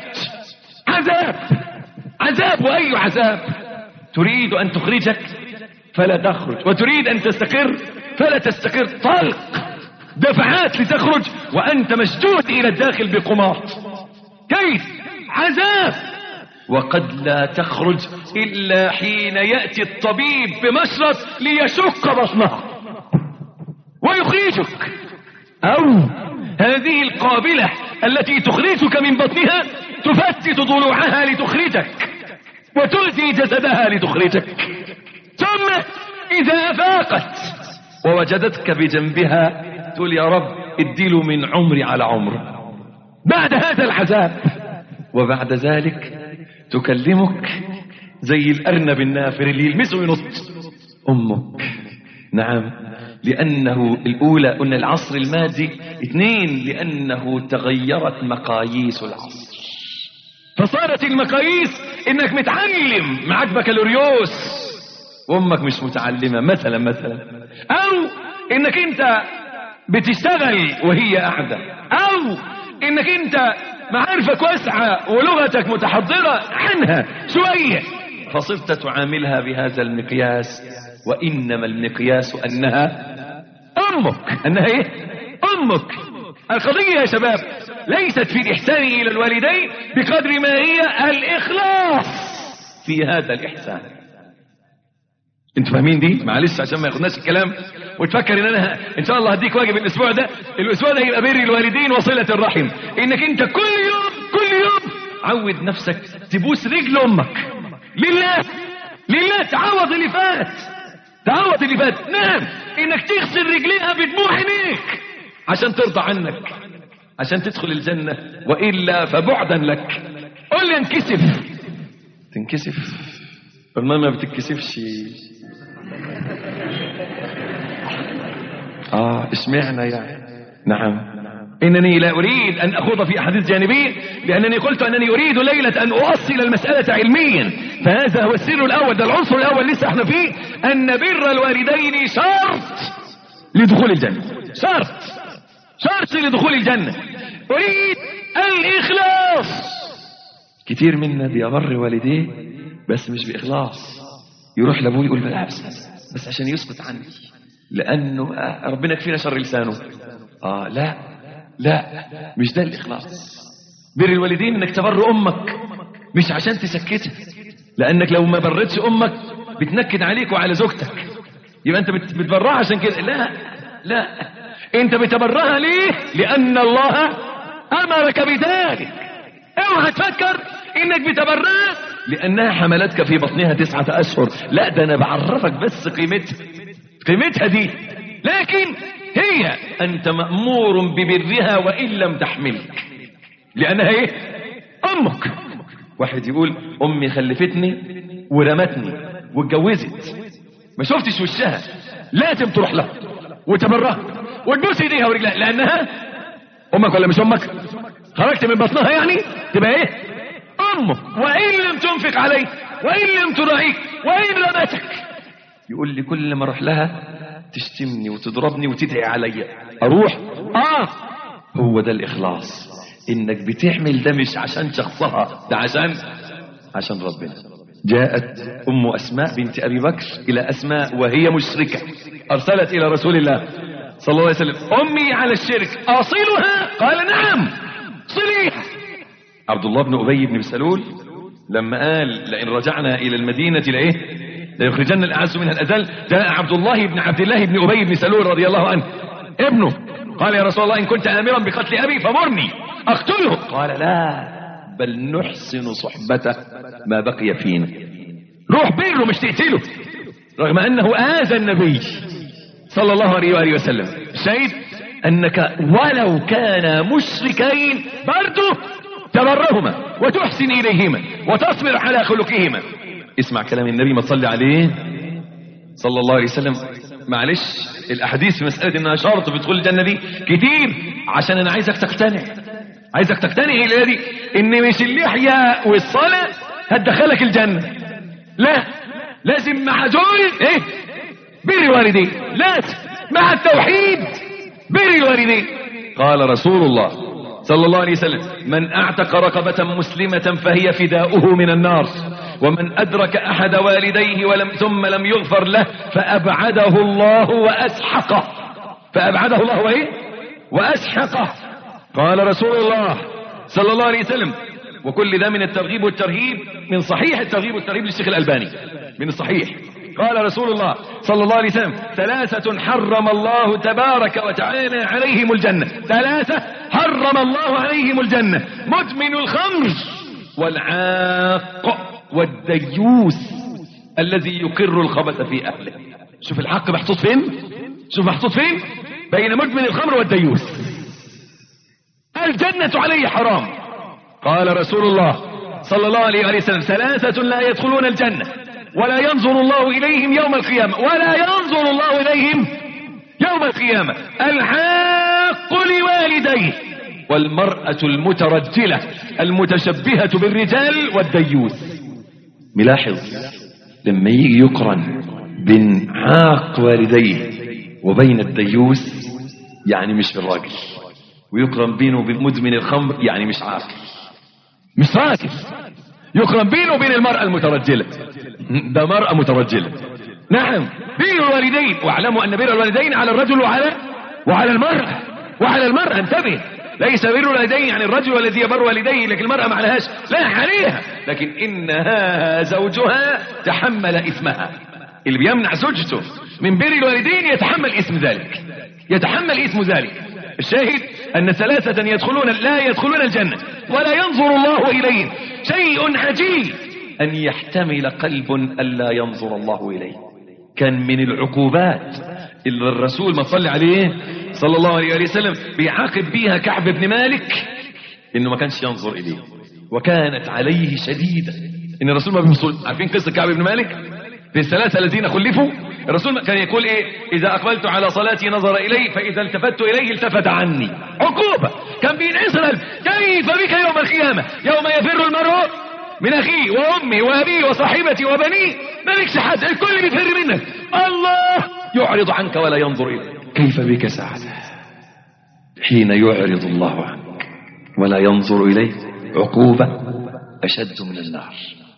C: عذاب عذاب، واي عذاب. تريد ان تخرجك فلا تخرج، وتريد ان تستقر فلا تستقر. طلق، دفعات لتخرج وانت مشدود الى الداخل بقماط. كيف؟ عذاب. وقد لا تخرج الا حين يأتي الطبيب بمشرط ليشق بطنها ويخرجك، او هذه القابلة التي تخرجك من بطنها تفتت ضلوعها لتخرجك وتلتي جسدها لتخرجك. ثم اذا افاقت ووجدتك بجنبها تقول يا رب اديله من عمري على عمر. بعد هذا العذاب وبعد ذلك تكلمك زي الارنب النافر اللي يلمسه ينط. امك، نعم، لانه الاولى قلنا العصر المادي، اثنين لانه تغيرت مقاييس العصر، فصارت المقاييس انك متعلم معك بكالوريوس وامك مش متعلمة مثلا مثلا، او انك انت بتشتغل وهي قاعدة، او انك انت معارفك واسعة ولغتك متحضرة عنها شوية، فصرت تعاملها بهذا المقياس. وانما المقياس انها امك، انها ايه؟ امك. القضية يا شباب ليست في الاحسان الى الوالدين بقدر ما هي الاخلاص في هذا الاحسان. انتوا فاهمين دي؟ معلش عشان ما ياخدناش الكلام وتفكر ان انا ان شاء الله هديك واجب الاسبوع ده. الاسبوع ده يبقى بر الوالدين وصلة الرحم، انك انت كل يوم كل يوم عود نفسك تبوس رجل امك لله لله. تعوض اللي فات، تعوض اللي فات. نعم، انك تغسل رجليها بدموع عينيك عشان ترضى عنك، عشان تدخل الجنة، والا فبعدا لك. قول لي انكسف، تنكسف؟ قلنا ما بتتكسفش. اه اشمعنى يعني؟ نعم، انني لا اريد ان اخوض في احاديث جانبيه، لانني قلت انني اريد ليله ان اوصل المساله علميا. فهذا هو السر الاول، ده العنصر الاول لسه احنا فيه، ان بر الوالدين شرط لدخول الجنه، شرط شرط لدخول الجنه. اريد الاخلاص. كتير منا بيبر والديه بس مش باخلاص، يروح لابوه يقول لا بس بس عشان يسكت عني، لانه ربنا يكفينا شر لسانه. اه لا لا، مش ده الاخلاص. بر الوالدين انك تبر امك مش عشان تسكتها، لانك لو ما برتش امك بتنكد عليك وعلى زوجتك، يبقى انت بتبرها عشان كده. لا لا، انت بتبرها ليه؟ لان الله امرك بذلك. اوعى تفكر انك بتبرأ لانها حملتك في بطنها تسعة اشهر. لا ده انا بعرفك بس قيمتها قيمتها دي. لكن هي انت مأمور ببرها وان لم تحملك لانها ايه؟ امك. واحد يقول امي خلفتني ورمتني واتجوزت ما شفتش وشها، لازم تروح لها وتبرها وتبوس ايديها ورجلها لانها امك ولا مش امك؟ خرجت من بطنها يعني تبقى ايه؟ امك. وان لم تنفق عليك وان لم تراعيك وان رمتك. يقول لي كل ما اروح لها تشتمني وتضربني وتدعي عليا اروح. اه هو ده الاخلاص، انك بتعمل ده مش عشان شخصها، ده عشان عشان ربنا. جاءت ام اسماء بنت ابي بكر الى اسماء وهي مشركة، ارسلت الى رسول الله صلى الله عليه وسلم امي على الشرك اصلها؟ قال نعم صليها. عبد الله بن ابي بن سلول لما قال لئن رجعنا الى المدينة لايه ليخرجن الاعز منها الاذل، جاء عبد الله بن عبد الله بن ابي بن سلول رضي الله عنه ابنه قال يا رسول الله ان كنت امرا بقتل ابي فمرني اقتله. قال لا بل نحسن صحبته ما بقي فينا، روح بره مش تقتله، رغم انه اذى النبي صلى الله عليه وآله وسلم. شاهد انك ولو كانا مشركين برضه تبرهما وتحسن اليهما وتصبر على خلقهما. اسمع كلام النبي ما تصلي عليه صلى الله عليه وسلم. معلش الاحاديث في مسألة انها شرط في دخول الجنة دي كتير، عشان انا عايزك تقتنع عايزك تقتنع الى دي ان مش اللحية والصلاة هتدخلك الجنة، لا لازم مع دول ايه؟ بر الوالدين، لازم مع التوحيد بر الوالدين. قال رسول الله صلى الله عليه وسلم من اعتق رقبة مسلمة فهي فداؤه من النار، ومن ادرك احد والديه ولم ثم لم يغفر له فابعده الله واسحقه فابعده الله وايه؟ واسحقه. قال رسول الله صلى الله عليه وسلم وكل ده من الترغيب والترهيب، من صحيح الترغيب والترهيب للشيخ الألباني من الصحيح. قال رسول الله صلى الله عليه وسلم ثلاثة حرم الله تبارك وتعالى عليهم الجنة، ثلاثة حرم الله عليهم الجنة: مدمن الخمر والعاق والديوس الذي يقر الخبث في أهله. شوف الحق محطوط فين، شوف محطوط فين بين مدمن الخمر والديوس. الجنة عليه حرام. قال رسول الله صلى الله عليه وسلم ثلاثة لا يدخلون الجنة ولا ينظر الله إليهم يوم القيامة ولا ينظر الله إليهم يوم القيامة: العاق لوالديه والمرأة المترجلة المتشبهة بالرجال والديوث. ملاحظ لما يجي يقرن بين عاق والديه وبين الديوث يعني مش بالراجل، ويقرن بينه وبين مدمن الخمر يعني مش عاقل مش راجل، يقرن بينه وبين المرأة المترجلة، ده مرأة مترجلة. نعم بين الوالدين، واعلموا أن بين الوالدين على الرجل وعلى وعلى المرأة وعلى المرأة. انتبه، ليس بين الوالدين يعني الرجل الذي يبر والديه لكن المرأة ما عليهاش، لا عليها، لكن إنها زوجها تحمل إثمها. اللي بيمنع زوجته من بر الوالدين يتحمل إثم ذلك، يتحمل إثم ذلك. الشاهد أن ثلاثة يدخلون لا يدخلون الجنة ولا ينظر الله إليهم. شيء عجيب أن يحتمل قلب ألا ينظر الله إليه. كان من العقوبات اللي الرسول ما صلى عليه صلى الله عليه وسلم بيعاقب بيها كعب بن مالك إنه ما كانش ينظر إليه، وكانت عليه شديدة. إن الرسول ما بيصل. عارفين قصة كعب بن مالك في الثلاثة الذين خلفوا؟ الرسول كان يقول ايه؟ اذا اقبلت على صلاتي نظر الي، فاذا التفت اليه التفت عني. عقوبة. كان بينعسر. كيف بك يوم القيامة يوم يفر المرء من اخيه وامه وابيه وصاحبته وبنيه، مالكش حد، الكل بيفر منك، الله يعرض عنك ولا ينظر اليك. كيف بك سعادة حين يعرض الله عنك ولا ينظر اليك؟ عقوبة اشد من النار.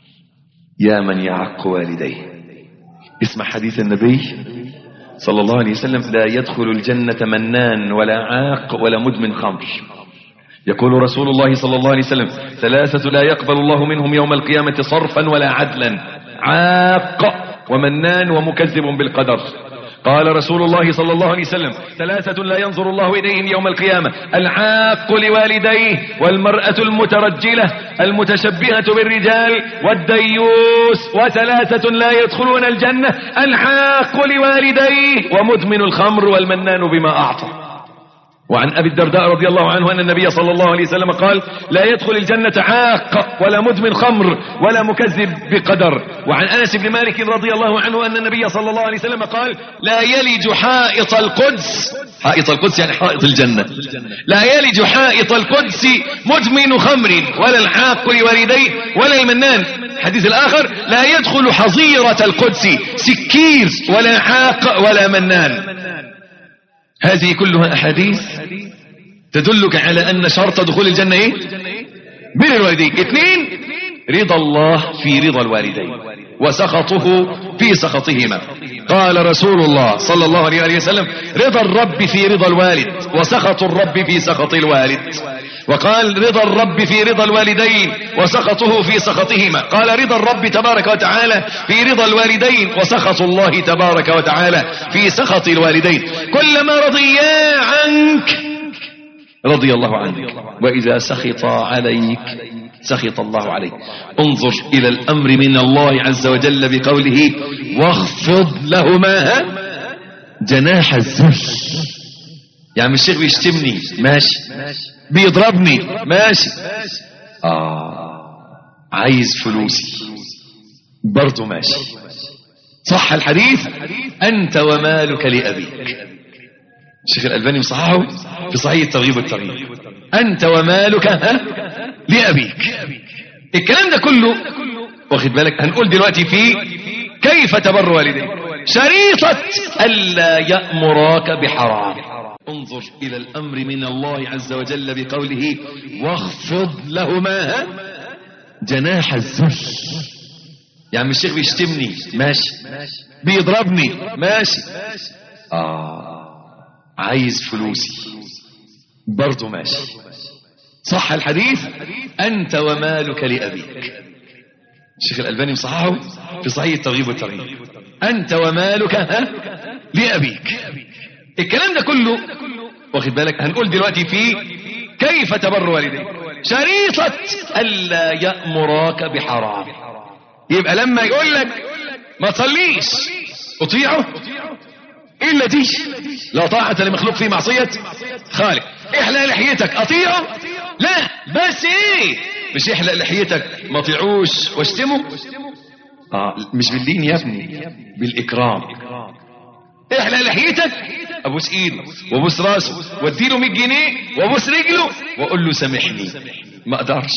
C: يا من يعق والديه. اسمع حديث النبي صلى الله عليه وسلم: لا يدخل الجنة منان ولا عاق ولا مدمن خمر. يقول رسول الله صلى الله عليه وسلم: ثلاثة لا يقبل الله منهم يوم القيامة صرفا ولا عدلا: عاق ومنان ومكذب بالقدر. قال رسول الله صلى الله عليه وسلم ثلاثة لا ينظر الله إليهم يوم القيامة: العاق لوالديه، والمرأة المترجلة المتشبهة بالرجال، والديوس. وثلاثة لا يدخلون الجنة: العاق لوالديه، ومدمن الخمر، والمنان بما أعطى. وعن أبي الدرداء رضي الله عنه أن النبي صلى الله عليه وسلم قال: لا يدخل الجنة عاق ولا مدمن خمر ولا مكذب بقدر. وعن أنس بن مالك رضي الله عنه أن النبي صلى الله عليه وسلم قال: لا يلج حائط القدس، حائط القدس يعني حائط الجنة، لا يلج حائط القدس مدمن خمر ولا العاق لوالديه ولا المنان. الحديث الآخر: لا يدخل حظيرة القدس سكير ولا عاق ولا منان. هذه كلها أحاديث تدلك على أن شرط دخول الجنة إيه؟ بر الوالدين. اثنين: رضا الله في رضا الوالدين وسخطه في سخطهما. قال رسول الله صلى الله عليه وسلم: رضا الرب في رضا الوالد وسخط الرب في سخط الوالد. وقال: رضا الرب في رضا الوالدين وسخطه في سخطهما. قال: رضا الرب تبارك وتعالى في رضا الوالدين وسخط الله تبارك وتعالى في سخط الوالدين. كلما رضيا عنك رضي الله عنك، وإذا سخط عليك سخط الله عليك. انظر إلى الأمر من الله عز وجل بقوله: واخفض لهما جناح الذل. يعني الشيخ بيشتمني ماشي، بيضربني ماشي، آه عايز فلوسي برضو ماشي، صح الحديث؟ أنت ومالك لأبيك. الشيخ الألباني مصححه في صحيح الترغيب والترهيب: أنت ومالك ها لأبيك. الكلام ده كله واخد بالك؟ هنقول دلوقتي في كيف تبر والديك. شريطة ألا يأمراك بحرام. انظر إلى الأمر من الله عز وجل بقوله: واخفض لهما جناح الذل. يعني الشيخ بيشتمني ماشي، بيضربني ماشي، آه عايز فلوسي برضو ماشي، صح الحديث؟ أنت ومالك لأبيك. الشيخ الألباني مصححه في صحيح الترغيب والترهيب: أنت ومالك ها لأبيك. الكلام ده كله واخد بالك؟ هنقول دلوقتي في كيف تبر والديك. شريطة ألا يأمراك بحرام. يبقى لما يقول لك ما تصليش اطيعه إلا دي، لا طاعة لمخلوق في معصية خالق. احلق لحيتك اطيعه؟ لا، بس ايه؟ مش احلق لحيتك ما طيعوش واشتمه؟ آه مش بالدين يا ابني، بالإكرام. احلق لحيتك ابوس ايده وابوس راسه واديله مية جنيه وابوس رجله واقول له سامحني، ما اقدرش،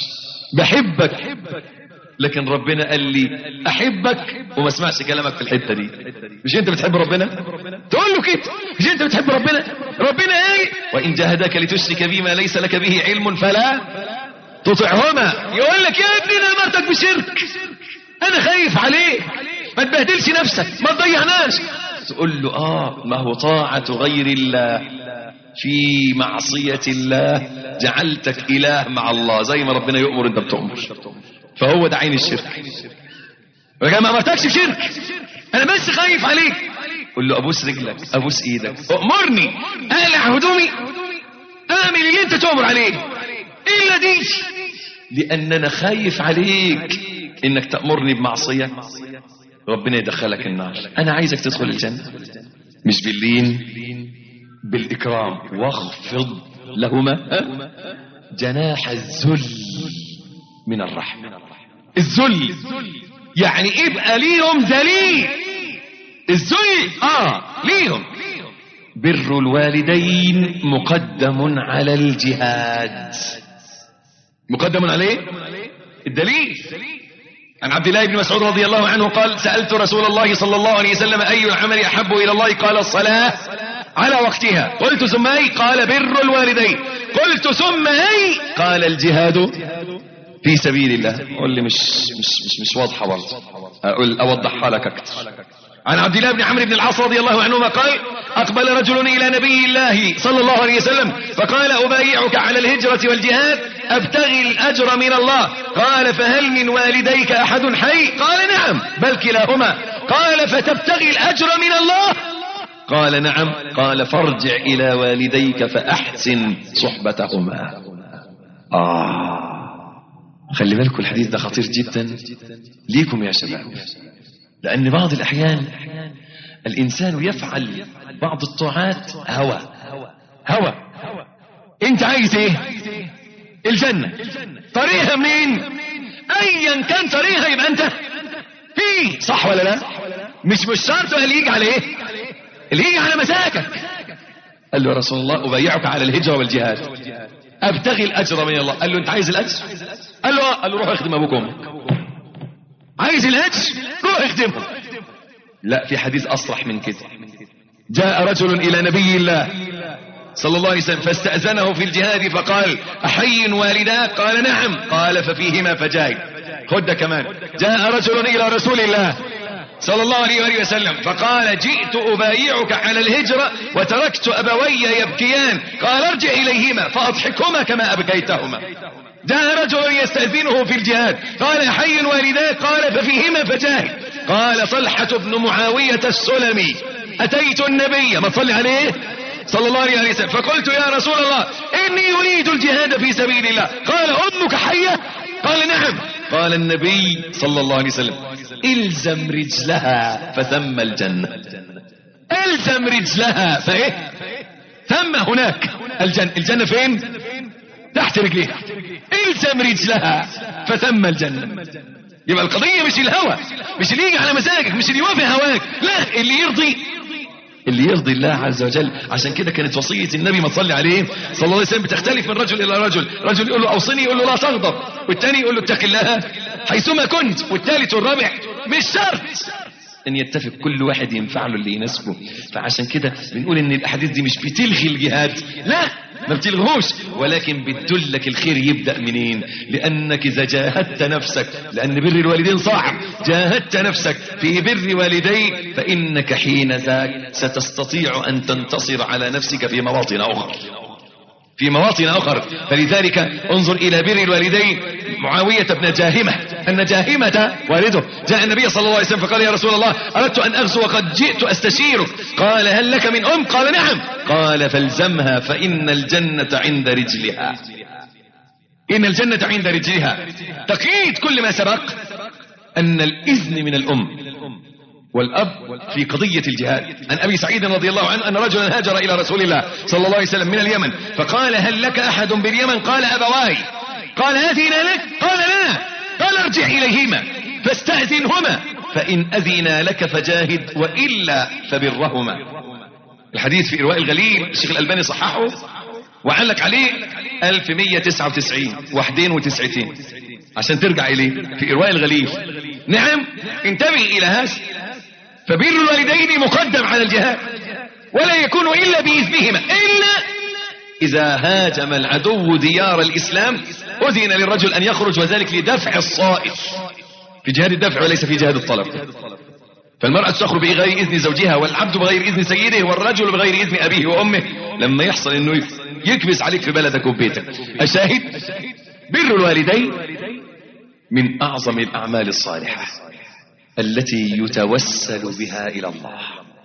C: بحبك، لكن ربنا قال لي احبك وما اسمعش كلامك في الحته دي. مش انت بتحب ربنا؟ تقول له كده. مش انت بتحب ربنا؟ ربنا قال: وان جاهداك لتشرك بما ليس لك به علم فلا تطعهما. يقول لك يا ابني انا امرتك بشرك، انا خايف عليك، ما تبهدلش نفسك، ما تضيعناش. تقول له اه ما هو طاعة غير الله في معصية الله جعلتك اله مع الله، زي ما ربنا يؤمر انت بتؤمر، فهو ده عين الشرك. وكما ما امرتكش بشرك، انا بس خايف عليك. قل له ابوس رجلك، ابوس ايدك، امرني، اقلع هدومي، اعمل اللي انت تؤمر عليه الا دي، لان انا خايف عليك انك تأمرني بمعصية ربنا يدخلك النار. انا عايزك تدخل الجنة، مش باللين، بالاكرام. واخفض لهما جناح الذل من الرحمة. الذل يعني ابقى ليهم ذليل. الذل اه ليهم. بر الوالدين مقدم على الجهاد. مقدم عليه الدليل. عن عبد الله بن مسعود رضي الله عنه قال: سألت رسول الله صلى الله عليه وسلم أي العمل أحب إلى الله؟ قال: الصلاة على وقتها. قلت: ثم أي؟ قال: بر الوالدين. قلت: ثم أي؟ قال: الجهاد في سبيل الله. قل لي مش مش مش مش واضحة برضه، أقول أوضحها لك أكثر. عن عبد الله بن عمرو بن العاص رضي الله عنهما قال: أقبل رجل إلى نبي الله صلى الله عليه وسلم فقال: أبايعك على الهجرة والجهاد أبتغي الأجر من الله. قال: فهل من والديك أحد حي؟ قال: نعم، بل كلاهما. قال: فتبتغي الأجر من الله؟ قال نعم. قال فارجع إلى والديك فأحسن صحبتهما. آه خلي بالكم الحديث ده خطير جدا ليكم يا شباب، لأن بعض الأحيان الإنسان يفعل بعض الطاعات هوى هوى. أنت عايز إيه؟ الجنة. طريقها منين؟ أيا كان طريقها يبقى أنت فيه، صح ولا لا؟ مش مش شرط اللي يجي على إيه؟ اللي يجي على مساكك. قال له يا رسول الله أبايعك على الهجرة والجهاد، أبتغي الأجر من الله. قال له أنت عايز الأجر؟ قال له قال له روح اخدم أبوك وأمك. عايز الأجر؟ روح اخدمهم. لا، في حديث أصرح من كده. جاء رجل إلى نبي الله صلى الله عليه وسلم فاستأذنه في الجهاد فقال أحي والداك؟ قال نعم. قال ففيهما فجاهد. خد ده كمان. جاء رجل إلى رسول الله صلى الله عليه وآله وسلم فقال جئت أبايعك على الهجرة وتركت أبوي يبكيان. قال ارجع إليهما فأضحكهما كما أبكيتهما. جاء رجل يستأذنه في الجهاد قال حي والداك؟ قال ففيهما فجاهد. قال طلحة بن معاوية السلمي أتيت النبي ما صلي عليه صلى الله عليه وسلم فقلت يا رسول الله إني أريد الجهاد في سبيل الله. قال أمك حية؟ قال نعم. قال النبي صلى الله عليه وسلم إلزم رجلها فثم الجنة. إلزم رجلها فإيه؟ ثم هناك الجنة. الجنة فين؟ تحت رجليها. إلزم رجلها فثم الجنة. يبقى القضية مش الهوى، مش اللي يجي على مزاجك، مش اللي يوافق هواك، لا، اللي يرضي اللي يرضي الله عز وجل. عشان كده كانت وصية النبي ما تصلي عليه صلى الله عليه وسلم بتختلف من رجل إلى رجل. رجل يقول له أوصني يقول له لا تغضب، والثاني يقول له اتق الله حيثما كنت، والثالث والرابع مش شرط ان يتفق كل واحد ينفع له اللي يناسبه. فعشان كده بنقول ان الاحاديث دي مش بتلغي الجهاد، لا ما بتلغوش، ولكن بتدلك الخير يبدأ منين. لانك اذا جاهدت نفسك، لان بر الوالدين صعب، جاهدت نفسك في بر والديك فانك حين ذاك ستستطيع ان تنتصر على نفسك في مواطن اخرى في مواطن أخرى. فلذلك انظر إلى بر الوالدين. معاوية بن جاهمة أن جاهمة والده جاء النبي صلى الله عليه وسلم فقال يا رسول الله أردت أن أغزو وقد جئت أستشيرك. قال هل لك من أم؟ قال نعم. قال فالزمها فإن الجنة عند رجلها. إن الجنة عند رجلها. تقييد كل ما سبق أن الإذن من الأم والأب في قضية الجهاد. عن أبي سعيد رضي الله عنه أن رجلا هاجر إلى رسول الله صلى الله عليه وسلم من اليمن فقال هل لك أحد باليمن؟ قال أبواي. قال أذن لك؟ قال لا. قال ارجع إليهما فاستأذنهما فإن أذنا لك فجاهد وإلا فبرهما. الحديث في إرواء الغليل الشيخ الألباني صححه وعلق عليه ألف ومئة وتسعة وتسعين وحدين وتسعتين عشان ترجع إليه في إرواء الغليل. نعم انتبه إلى هذا. فبر الوالدين مقدم على الجهاد ولا يكون إلا بإذنهما، إلا إذا هاجم العدو ديار الإسلام أذن للرجل أن يخرج، وذلك لدفع الصائل في جهاد الدفع وليس في جهاد الطلب. فالمرأة تخرج بغير إذن زوجها، والعبد بغير إذن سيده، والرجل بغير إذن أبيه وأمه. لما يحصل أنه يكبس عليك في بلدك وبيتك. الشاهد بر الوالدين من أعظم الأعمال الصالحة التي يتوسل بها إلى الله.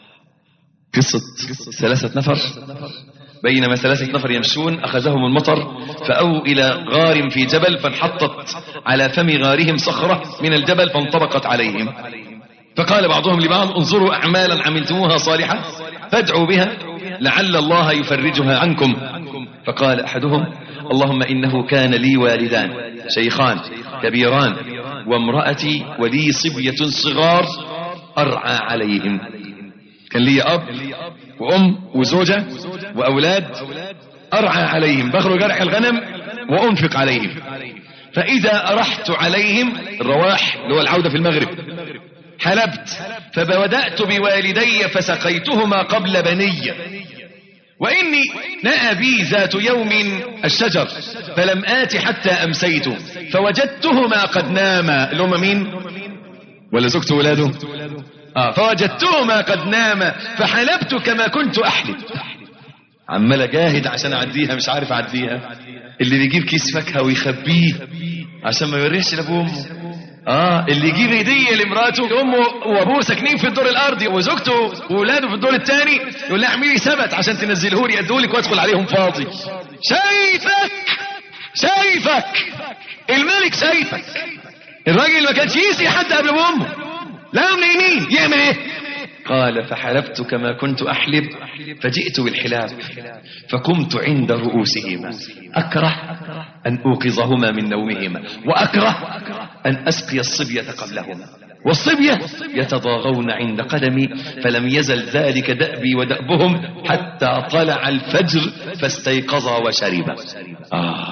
C: قصة ثلاثة نفر بينما ثلاثة نفر يمشون أخذهم المطر فأووا إلى غار في جبل فانحطت على فم غارهم صخرة من الجبل فانطبقت عليهم. فقال بعضهم لبعض انظروا أعمالا عملتموها صالحة فادعوا بها لعل الله يفرجها عنكم. فقال أحدهم اللهم إنه كان لي والدان شيخان كبيران وامرأتي ولي صبية صغار أرعى عليهم. كان لي أب وأم وزوجة وأولاد أرعى عليهم، بخرج أرعى الغنم وأنفق عليهم. فإذا أرحت عليهم الرواح اللي هو العودة في المغرب حلبت فبدأت بوالدي فسقيتهما قبل بني، وإني نأى بي ذات يوم الشجر فلم آت حتى أمسيت فوجدتهما قد ناما. اللي هم مين؟ ولا زوجته ولاده؟ آه فوجدتهما قد ناما فحلبت كما كنت أحلب. عمال أجاهد عشان أعديها مش عارف أعديها. اللي بيجيب كيس فاكهة ويخبيه عشان ما يوريش لأبوه وأمه. اه اللي يجيب هديه لمراته، امه وابوه ساكنين في الدور الارضي وزوجته واولاده في الدور الثاني، يقول لها اعملي سبت عشان تنزله لي ادولك وادخل عليهم فاضي. شايفك شايفك الملك شايفك. الراجل ما كانش يسي حد قبل امه، لا منين يعمل ايه؟ قال فحلبت كما كنت احلب فجئت بالحلاب فقمت عند رؤوسهما اكره ان اوقظهما من نومهما واكره ان اسقي الصبية قبلهما، والصبية يتضاغون عند قدمي، فلم يزل ذلك دأبي ودأبهم حتى طلع الفجر فاستيقظا وشربا. آه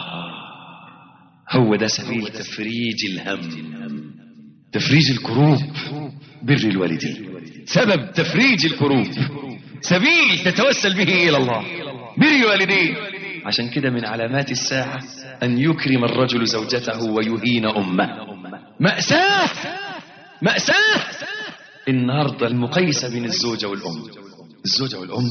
C: هو ده سبيل تفريج الهم، تفريج الكروب، بر الوالدين سبب تفريج الكروب، سبيل تتوسل به إلى الله، بر الوالدين. عشان كده من علامات الساعة أن يكرم الرجل زوجته ويهين أمه. مأساة مأساة النهاردة المقايسة بين الزوجة والأم، الزوجة والأم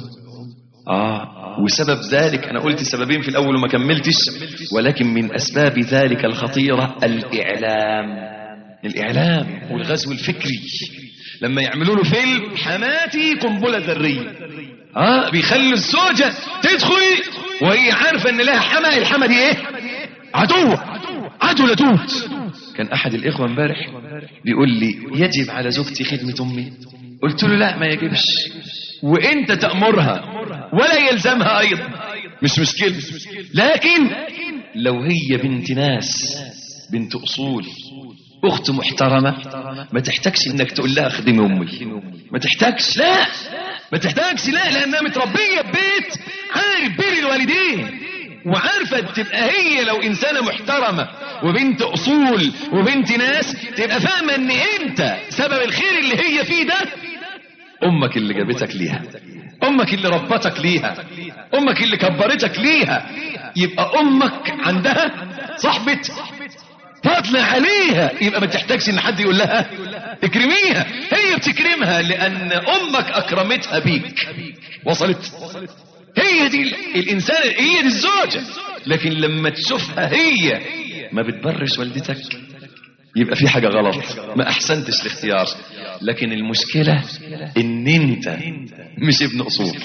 C: آه وسبب ذلك أنا قلت السببين في الأول وما كملتش، ولكن من أسباب ذلك الخطيرة الإعلام، الإعلام والغزو الفكري. لما يعملوا له فيلم حماتي قنبلة ذرية، اه بيخلوا الزوجة تدخل وهي عارفة ان لها حما، الحما دي ايه؟ عدوة، عدو لدود. كان احد الاخوة امبارح بيقول لي يجب على زوجتي خدمة امي، قلت له لا ما يجبش، وانت تأمرها ولا يلزمها ايضا، مش مشكلة، لكن لو هي بنت ناس، بنت اصول، اخت محترمة، ما تحتاجش انك تقول لها خدمي امي، ما تحتاجش، لا ما تحتاجش، لا لانها متربية ببيت عارف بر الوالدين، وعارفة تبقى هي لو انسانة محترمة وبنت اصول وبنت ناس، تبقى فاهمة ان انت سبب الخير اللي هي فيه ده امك اللي جابتك ليها، امك اللي ربتك ليها، امك اللي كبرتك ليها. يبقى امك عندها صحبة فضل عليها، يبقى ما تحتاجش ان حد يقول لها اكرميها، هي بتكرمها لان امك اكرمتها بيك. وصلت؟ هي دي الانسان، هي دي الزوجة. لكن لما تشوفها هي ما بتبرش والدتك يبقى في حاجة غلط، ما احسنتش الاختيار. لكن المشكلة ان انت مش ابن اصول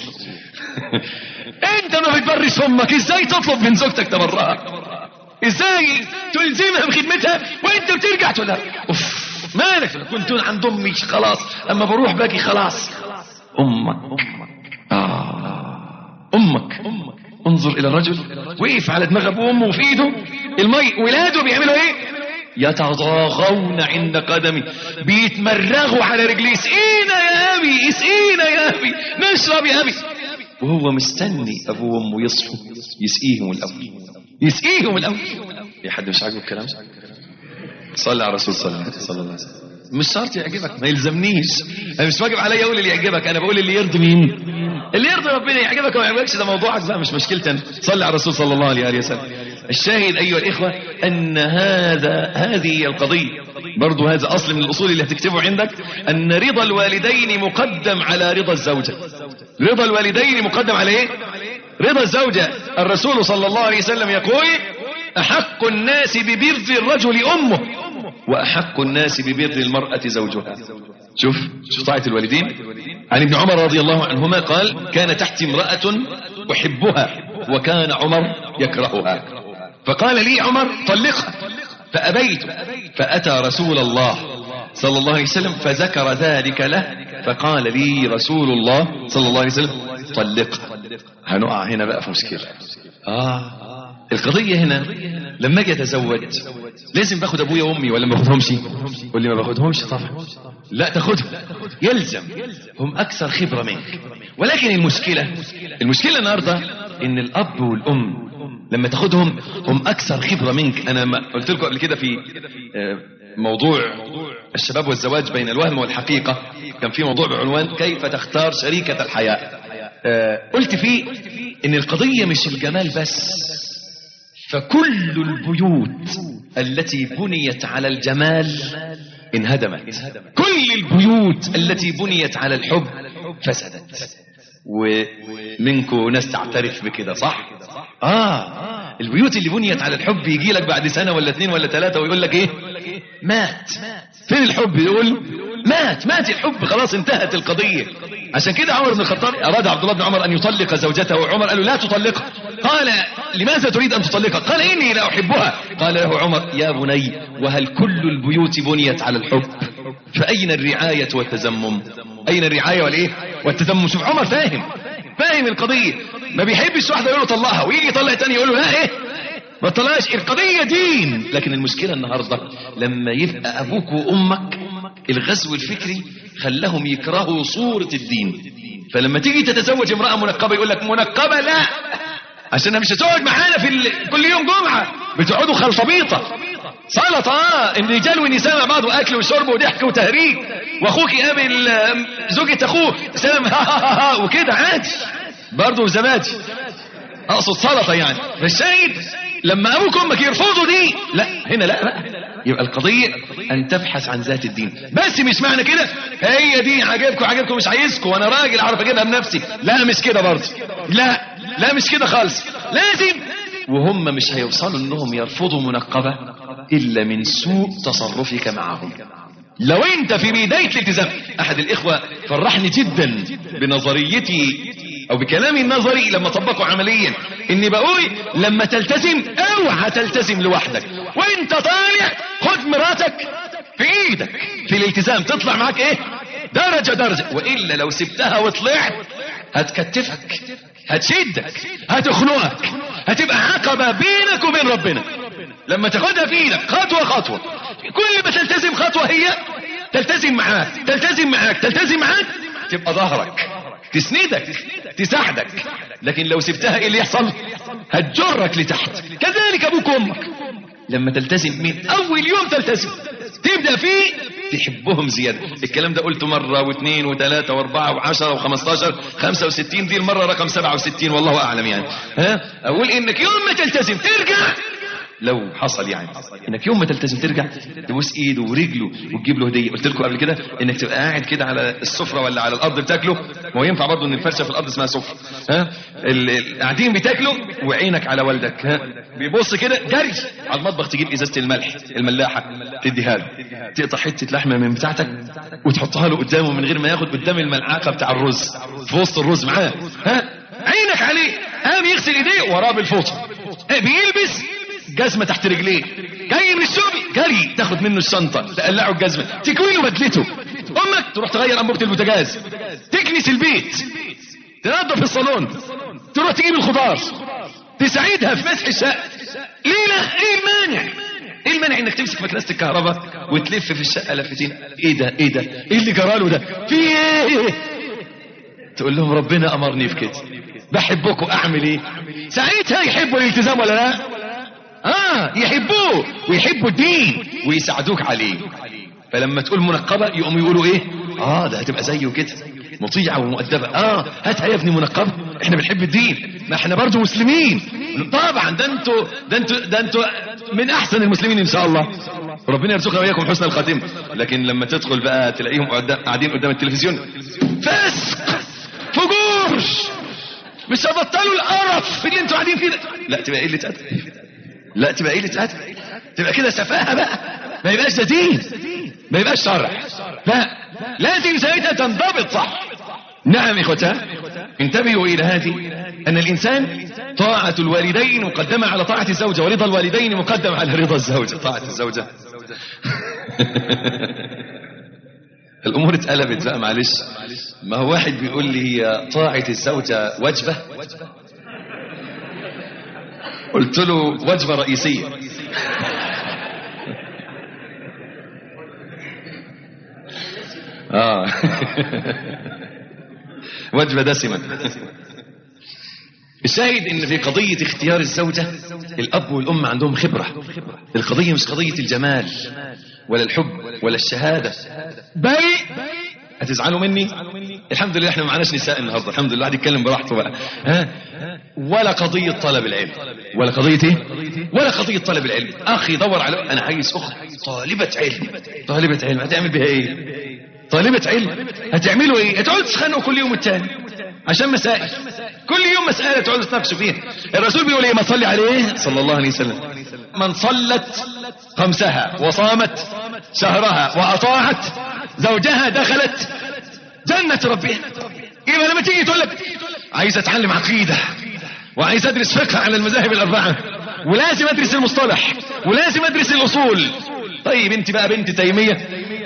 C: انت ما بتبرش امك، ازاي تطلب من زوجتك تبرها؟ ازاي تلزمها بخدمتها وانت بترجع تقول لها اوف مالك؟ كنت عند امي خلاص، اما بروح باجي خلاص. امك آه امك انظر الى الرجل وقف على دماغ ابوه وامه وفي ايده المي، ولاده بيعملوا ايه؟ يتضاغون عند قدمي، بيتمرغوا على رجليه، اسقينا يا ابي، اسقينا يا ابي، نشرب يا ابي، وهو مستني ابوه وامه يصحوا يسقيهم الاول، يسقيهم الاول. يا حد مش عاجبه الكلام؟ صلي على الرسول صلى الله عليه وسلم. مش شرط يعجبك، ما يلزمنيش، انا مش واجب عليا اقول اللي يعجبك، انا بقول اللي يرضي مين؟ اللي يرضي ربنا. يعجبك وما يعجبكش ده موضوعك بقى، مش مشكلتي انا. صلي على الرسول صلى الله عليه وسلم. الشاهد ايها الاخوه ان هذا هذه القضيه برضو، هذا اصل من الاصول اللي هتكتبه عندك، ان رضا الوالدين مقدم على رضا الزوجه. رضا الوالدين مقدم على ايه؟ رضا الزوجه. الرسول صلى الله عليه وسلم يقول احق الناس ببر الرجل امه واحق الناس ببر المراه زوجها. شوف شوف طاعه الوالدين. عن ابن عمر رضي الله عنهما قال كان تحتي امراه احبها وكان عمر يكرهها، فقال لي عمر طلقها فأبيت، فأتى رسول الله صلى الله عليه وسلم فذكر ذلك له، فقال لي رسول الله صلى الله عليه وسلم طلقها. هنقع هنا بقى في مشكلة. آه القضية هنا لما اجي اتزوج لازم باخد ابويا وامي ولا ما باخدهمش؟ واللي ما باخدهمش طبعا لا تاخدهم، يلزم، هم اكثر خبرة منك. ولكن المشكلة المشكلة النهاردة ان الاب والام لما تاخدهم هم اكثر خبرة منك. انا ما قلت لكم قبل كده في موضوع الشباب والزواج بين الوهم والحقيقة، كان في موضوع بعنوان كيف تختار شريكة الحياة. قلت فيه ان القضية مش الجمال بس، فكل البيوت التي بنيت على الجمال انهدمت، كل البيوت التي بنيت على الحب فسدت. ومنكم ناس تعترف بكده صح؟ آه البيوت اللي بنيت على الحب يجي لك بعد سنة ولا اتنين ولا ثلاثة ويقول لك ايه؟ مات. فين الحب؟ يقول مات مات الحب، خلاص انتهت القضية. عشان كده عمر بن الخطاب أراد عبد الله بن عمر أن يطلق زوجته، وعمر قال له لا تطلقها. قال لماذا تريد أن تطلقها؟ قال إني لا أحبها. قال له عمر يا بني وهل كل البيوت بنيت على الحب؟ فأين الرعاية والتزمم؟ أين الرعاية والإيه والتزمم؟ شوف عمر فاهم فاهم القضية، ما بيحبش واحدة يقول له طلقها ويجي يطلق تاني يقول له لا إيه ما طلعش، القضية دين. لكن المشكلة النهاردة لما يبقى أبوك وأمك الغزو الفكري خلاهم يكرهوا صورة الدين، فلما تيجي تتزوج امرأة منقبة يقول لك منقبة لا، عشان مش هتقعد معانا في ال... كل يوم جمعة بتقعدوا خلطبيطة سلطة اه الرجال والنساء مع بعض واكل وشرب وضحك وتهريج، واخوك يقابل زوجة اخوه سلام وكده عادي برضه زبادي، اقصد سلطة يعني. فالشاهد لما ابوك وامك يرفضوا دي لا هنا لا بقى، يبقى القضية ان تبحث عن ذات الدين. بس مش معنى كده هي دي عجبكم عجبكم مش عايزكم وانا راجل اعرف اجيبها بنفسي، لا مش كده برضه، لا لا مش كده خالص. لازم وهم مش هيوصلوا انهم يرفضوا منقبة الا من سوء تصرفك معهم. لو انت في بداية الالتزام، احد الاخوة فرحني جدا بنظريتي او بكلامي النظري لما طبقوا عمليا، اني بقول لما تلتزم اوعى تلتزم لوحدك، وانت طالع خد مراتك في ايدك في الالتزام تطلع معاك ايه درجة درجة، وإلا لو سبتها وطلعت هتكتفك هتشدك هتخنقك، هتبقى عقبة بينك وبين ربنا. لما تاخدها في ايدك خطوة خطوة، كل ما تلتزم خطوة هي تلتزم معاك تلتزم معاك تلتزم معاك تبقى ظهرك تسندك تساعدك. لكن لو سبتها ايه اللي يحصل؟ هتجرك لتحت. كذلك ابوك وامك لما تلتزم من اول يوم تلتزم تبدأ فيه تحبهم زيادة. الكلام ده قلته مرة واثنين وثلاثة واربعة وعشرة وخمستاشر خمسة وستين، دي المرة رقم سبعة وستين والله اعلم يعني. ها اقول انك يوم ما تلتزم ترجع، لو حصل يعني انك يوم ما تلتزم ترجع تبوس ايده ورجله وتجيب له هديه. قلت لكم قبل كده انك تبقى قاعد كده على السفره ولا على الارض بتاكله، ما هو ينفع برضه ان الفرشه في الارض اسمها سفره، ها قاعدين بتاكلوا وعينك على والدك، ها بيبص كده جري على المطبخ تجيب ازازه الملح الملاحه تديها له، تقطع حته لحمه من بتاعتك وتحطها له قدامه من غير ما ياخد قدام الملعقه بتاع الرز في وسط الرز معاه، ها عينك عليه، قام يغسل ايديه وراه بالفوطه، بيلبس جزمة تحت رجليه، جاي من السوق جري تاخد منه الشنطة تقلعه الجزمة تكوي له بدلته. امك تروح تغير انبوبة البوتاجاز، تكنس البيت، تنظف الصالون، تروح تجيب الخضار، تساعدها في مسح الشقة. ليه لا؟ ايه المانع؟ ايه المانع انك تمسك مكنسة الكهرباء وتلف في الشقة لفتين؟ ايه ده ايه ده ايه اللي جراله ده في ايه؟ تقول لهم ربنا امرني في كده بحبكم اعمل ايه؟ ساعتها يحبوا الالتزام ولا لا؟ اه يحبوه ويحبوا الدين ويساعدوك عليه. فلما تقول منقبة يقوموا يقولوا ايه؟ اه ده هتبقى زيه كده مطيعة ومؤدبة. اه هاتها يا ابني منقبة، احنا بنحب الدين، ما احنا برضو مسلمين طبعا، ده انتوا ده انتوا ده انتوا من احسن المسلمين ان شاء الله، ربنا يرزقنا واياكم حسن الخاتمة. لكن لما تدخل بقى تلاقيهم قاعدين قدام التلفزيون فسق فجور، مش هبطلوا القرف اللي انتوا قاعدين فيه ده. لا تبقى قلة ادب، لا تبقى قلة ادب، تبقى كده سفاهة بقى، ما يبقاش ده دين، ما يبقاش شرع، لا لازم ساعتها تنضبط صح. نعم اخوتها انتبهوا الى هذه، ان الانسان طاعة الوالدين مقدمة على طاعة الزوجة، ورضا الوالدين مقدم على رضا الزوجة. طاعة الزوجة الامور اتقلبت بقى معلش. ما هو واحد بيقول لي طاعة الزوجة وجبة، قلت له وجبة رئيسية. اه وجبة دسمة. الشاهد ان في قضية اختيار الزوجة الاب والام عندهم خبرة. القضية مش قضية الجمال ولا الحب ولا الشهادة، بل هتزعلوا مني الحمد لله احنا ما معناش نساء النهارده، الحمد لله هتتكلم براحته بقى، ها ولا قضية طلب العلم، ولا قضية ايه ولا قضية طلب العلم. اخي دور على انا عايز اخت طالبة علم، طالبة علم هتعمل بها ايه؟ طالبة علم هتعملوا ايه؟ هتقعدوا تتخانقوا كل يوم التاني عشان مسائل، كل يوم مسألة تقعدوا تناقشوا فيها. الرسول بيقول ايه؟ ما صلي عليه صلى الله عليه وسلم، من صلت خمسها وصامت شهرها وأطاعت زوجها دخلت جنة ربها. يبقى لما تيجي تقول لك عايز اتعلم عقيدة وعايز ادرس فقه على المذاهب الاربعة ولازم ادرس المصطلح ولازم ادرس الاصول، طيب انت بقى بنت تيمية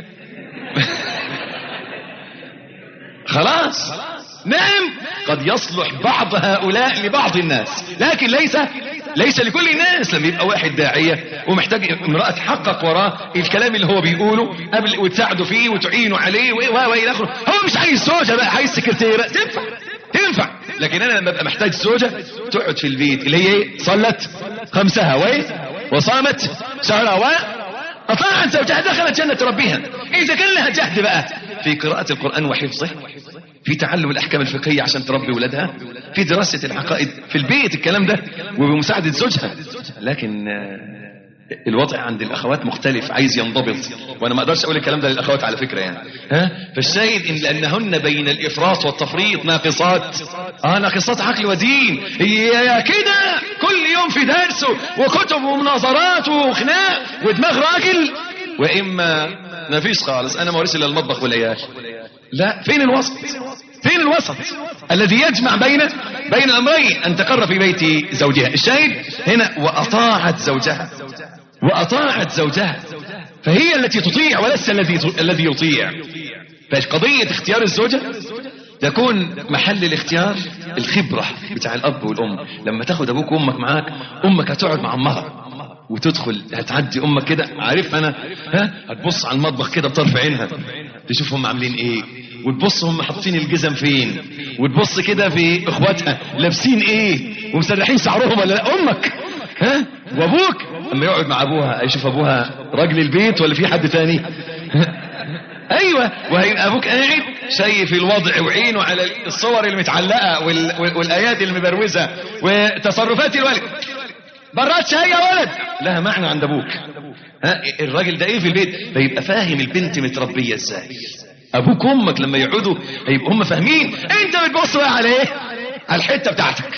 C: خلاص. نعم قد يصلح بعض هؤلاء لبعض الناس، لكن ليس ليس لكل الناس. لما يبقى واحد داعية ومحتاج امرأة تحقق وراه الكلام اللي هو بيقوله قبل وتساعده فيه وتعينه عليه والى اخره، هو مش عايز زوجة بقى، عايز سكرتيرة. تنفع تنفع لكن انا لما ابقى محتاج زوجة تقعد في البيت اللي هي ايه؟ صلت خمسها وايه وصامت شهرها واطاعت زوجها دخلت جنة ربها. اذا كان لها جهد بقى في قراءة القرآن وحفظه، في تعلم الأحكام الفقهية عشان تربي ولادها، في دراسة العقائد في البيت الكلام ده وبمساعدة زوجها، لكن الوضع عند الأخوات مختلف، عايز ينضبط. وأنا ما أقدرش أقول الكلام ده للأخوات على فكرة يعني ها. فالشاهد إن لأنهن بين الإفراط والتفريط ناقصات آه ناقصات عقل ودين. هي كده كل يوم في درس وكتب ومناظرات وخناق ودماغ راجل، وإما ما فيش خالص أنا مورث إلا المطبخ والعيال. لا، فين الوسط؟ فين الوسط الذي يجمع بين بين الأمرين؟ أن تقر في بيت زوجها. الشاهد هنا وأطاعت زوجها وأطاعت زوجها، فهي التي تطيع وليس الذي الذي يطيع. فقضية اختيار الزوجة تكون محل الاختيار الخبرة بتاع الأب والأم. لما تاخد أبوك وأمك معاك، أمك هتقعد مع أمها وتدخل هتعدي أمك كده، عارف أنا ها، هتبص على المطبخ كده بطرف عينها تشوف هم عاملين إيه، وتبص هم حاطين الجزم فين، وتبص كده في إخواتها لابسين إيه ومسرحين شعرهم ولا لا. أمك ها. وأبوك لما يقعد مع أبوها يشوف أبوها راجل البيت ولا في حد تاني ايوه. وهيبقى ابوك قاعد شايف الوضع وعينه على الصور المتعلقه وال... والايات المبروزه وتصرفات الوالد. برات شاي يا ولد لها معنى عند ابوك. ها الراجل ده ايه في البيت، فيبقى فاهم البنت متربيه ازاي. ابوك وامك لما يقعدوا هيبقوا هم فاهمين. انت بتبص بقى على ايه؟ على الحته بتاعتك.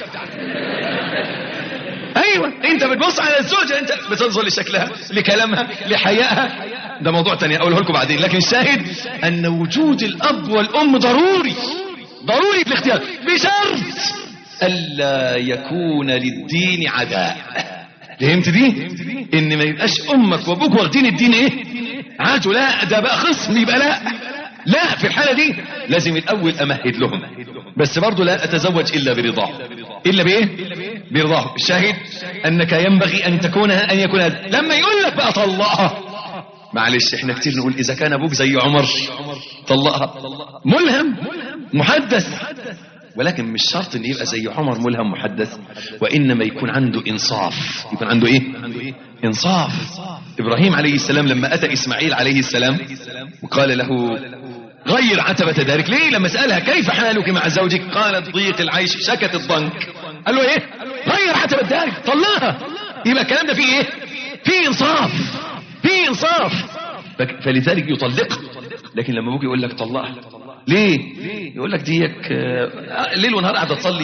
C: ايوه انت بتبص على الزوجه، انت بتنظر لشكلها لكلامها لحيائها، ده موضوع تاني اقوله لكم بعدين. لكن الشاهد ان وجود الاب والام ضروري ضروري في الاختيار، بشرط الا يكون للدين عداء. فهمت دي؟ ان ما يبقاش امك وابوك واخدين الدين ايه عادوا، لا ده بقى خصم، يبقى لا لا. في الحاله دي لازم الاول امهد لهم، بس برضه لا اتزوج الا برضاه. الا بايه؟ برضاه. الشاهد انك ينبغي ان تكون ان يكون هذا. لما يقول لك بقى طلقها، معلش احنا كتير نقول اذا كان ابوك زي عمر طلقها، ملهم محدث، ولكن مش شرط ان يبقى زي عمر ملهم محدث، وانما يكون عنده انصاف. يكون عنده ايه؟ انصاف. ابراهيم عليه السلام لما اتى اسماعيل عليه السلام وقال له غير عتبة دارك، ليه؟ لما سألها كيف حالك مع زوجك قالت ضيق العيش شكت الضنك. قال له ايه؟ غير عتبة دارك، طلقها. يبقى الكلام ده فيه ايه؟ فيه انصاف، فيه انصاف. فلذلك يطلقها. لكن لما ابوك يقول لك طلقها ليه؟ يقول لك ديك ليل ونهار قاعده تصلي.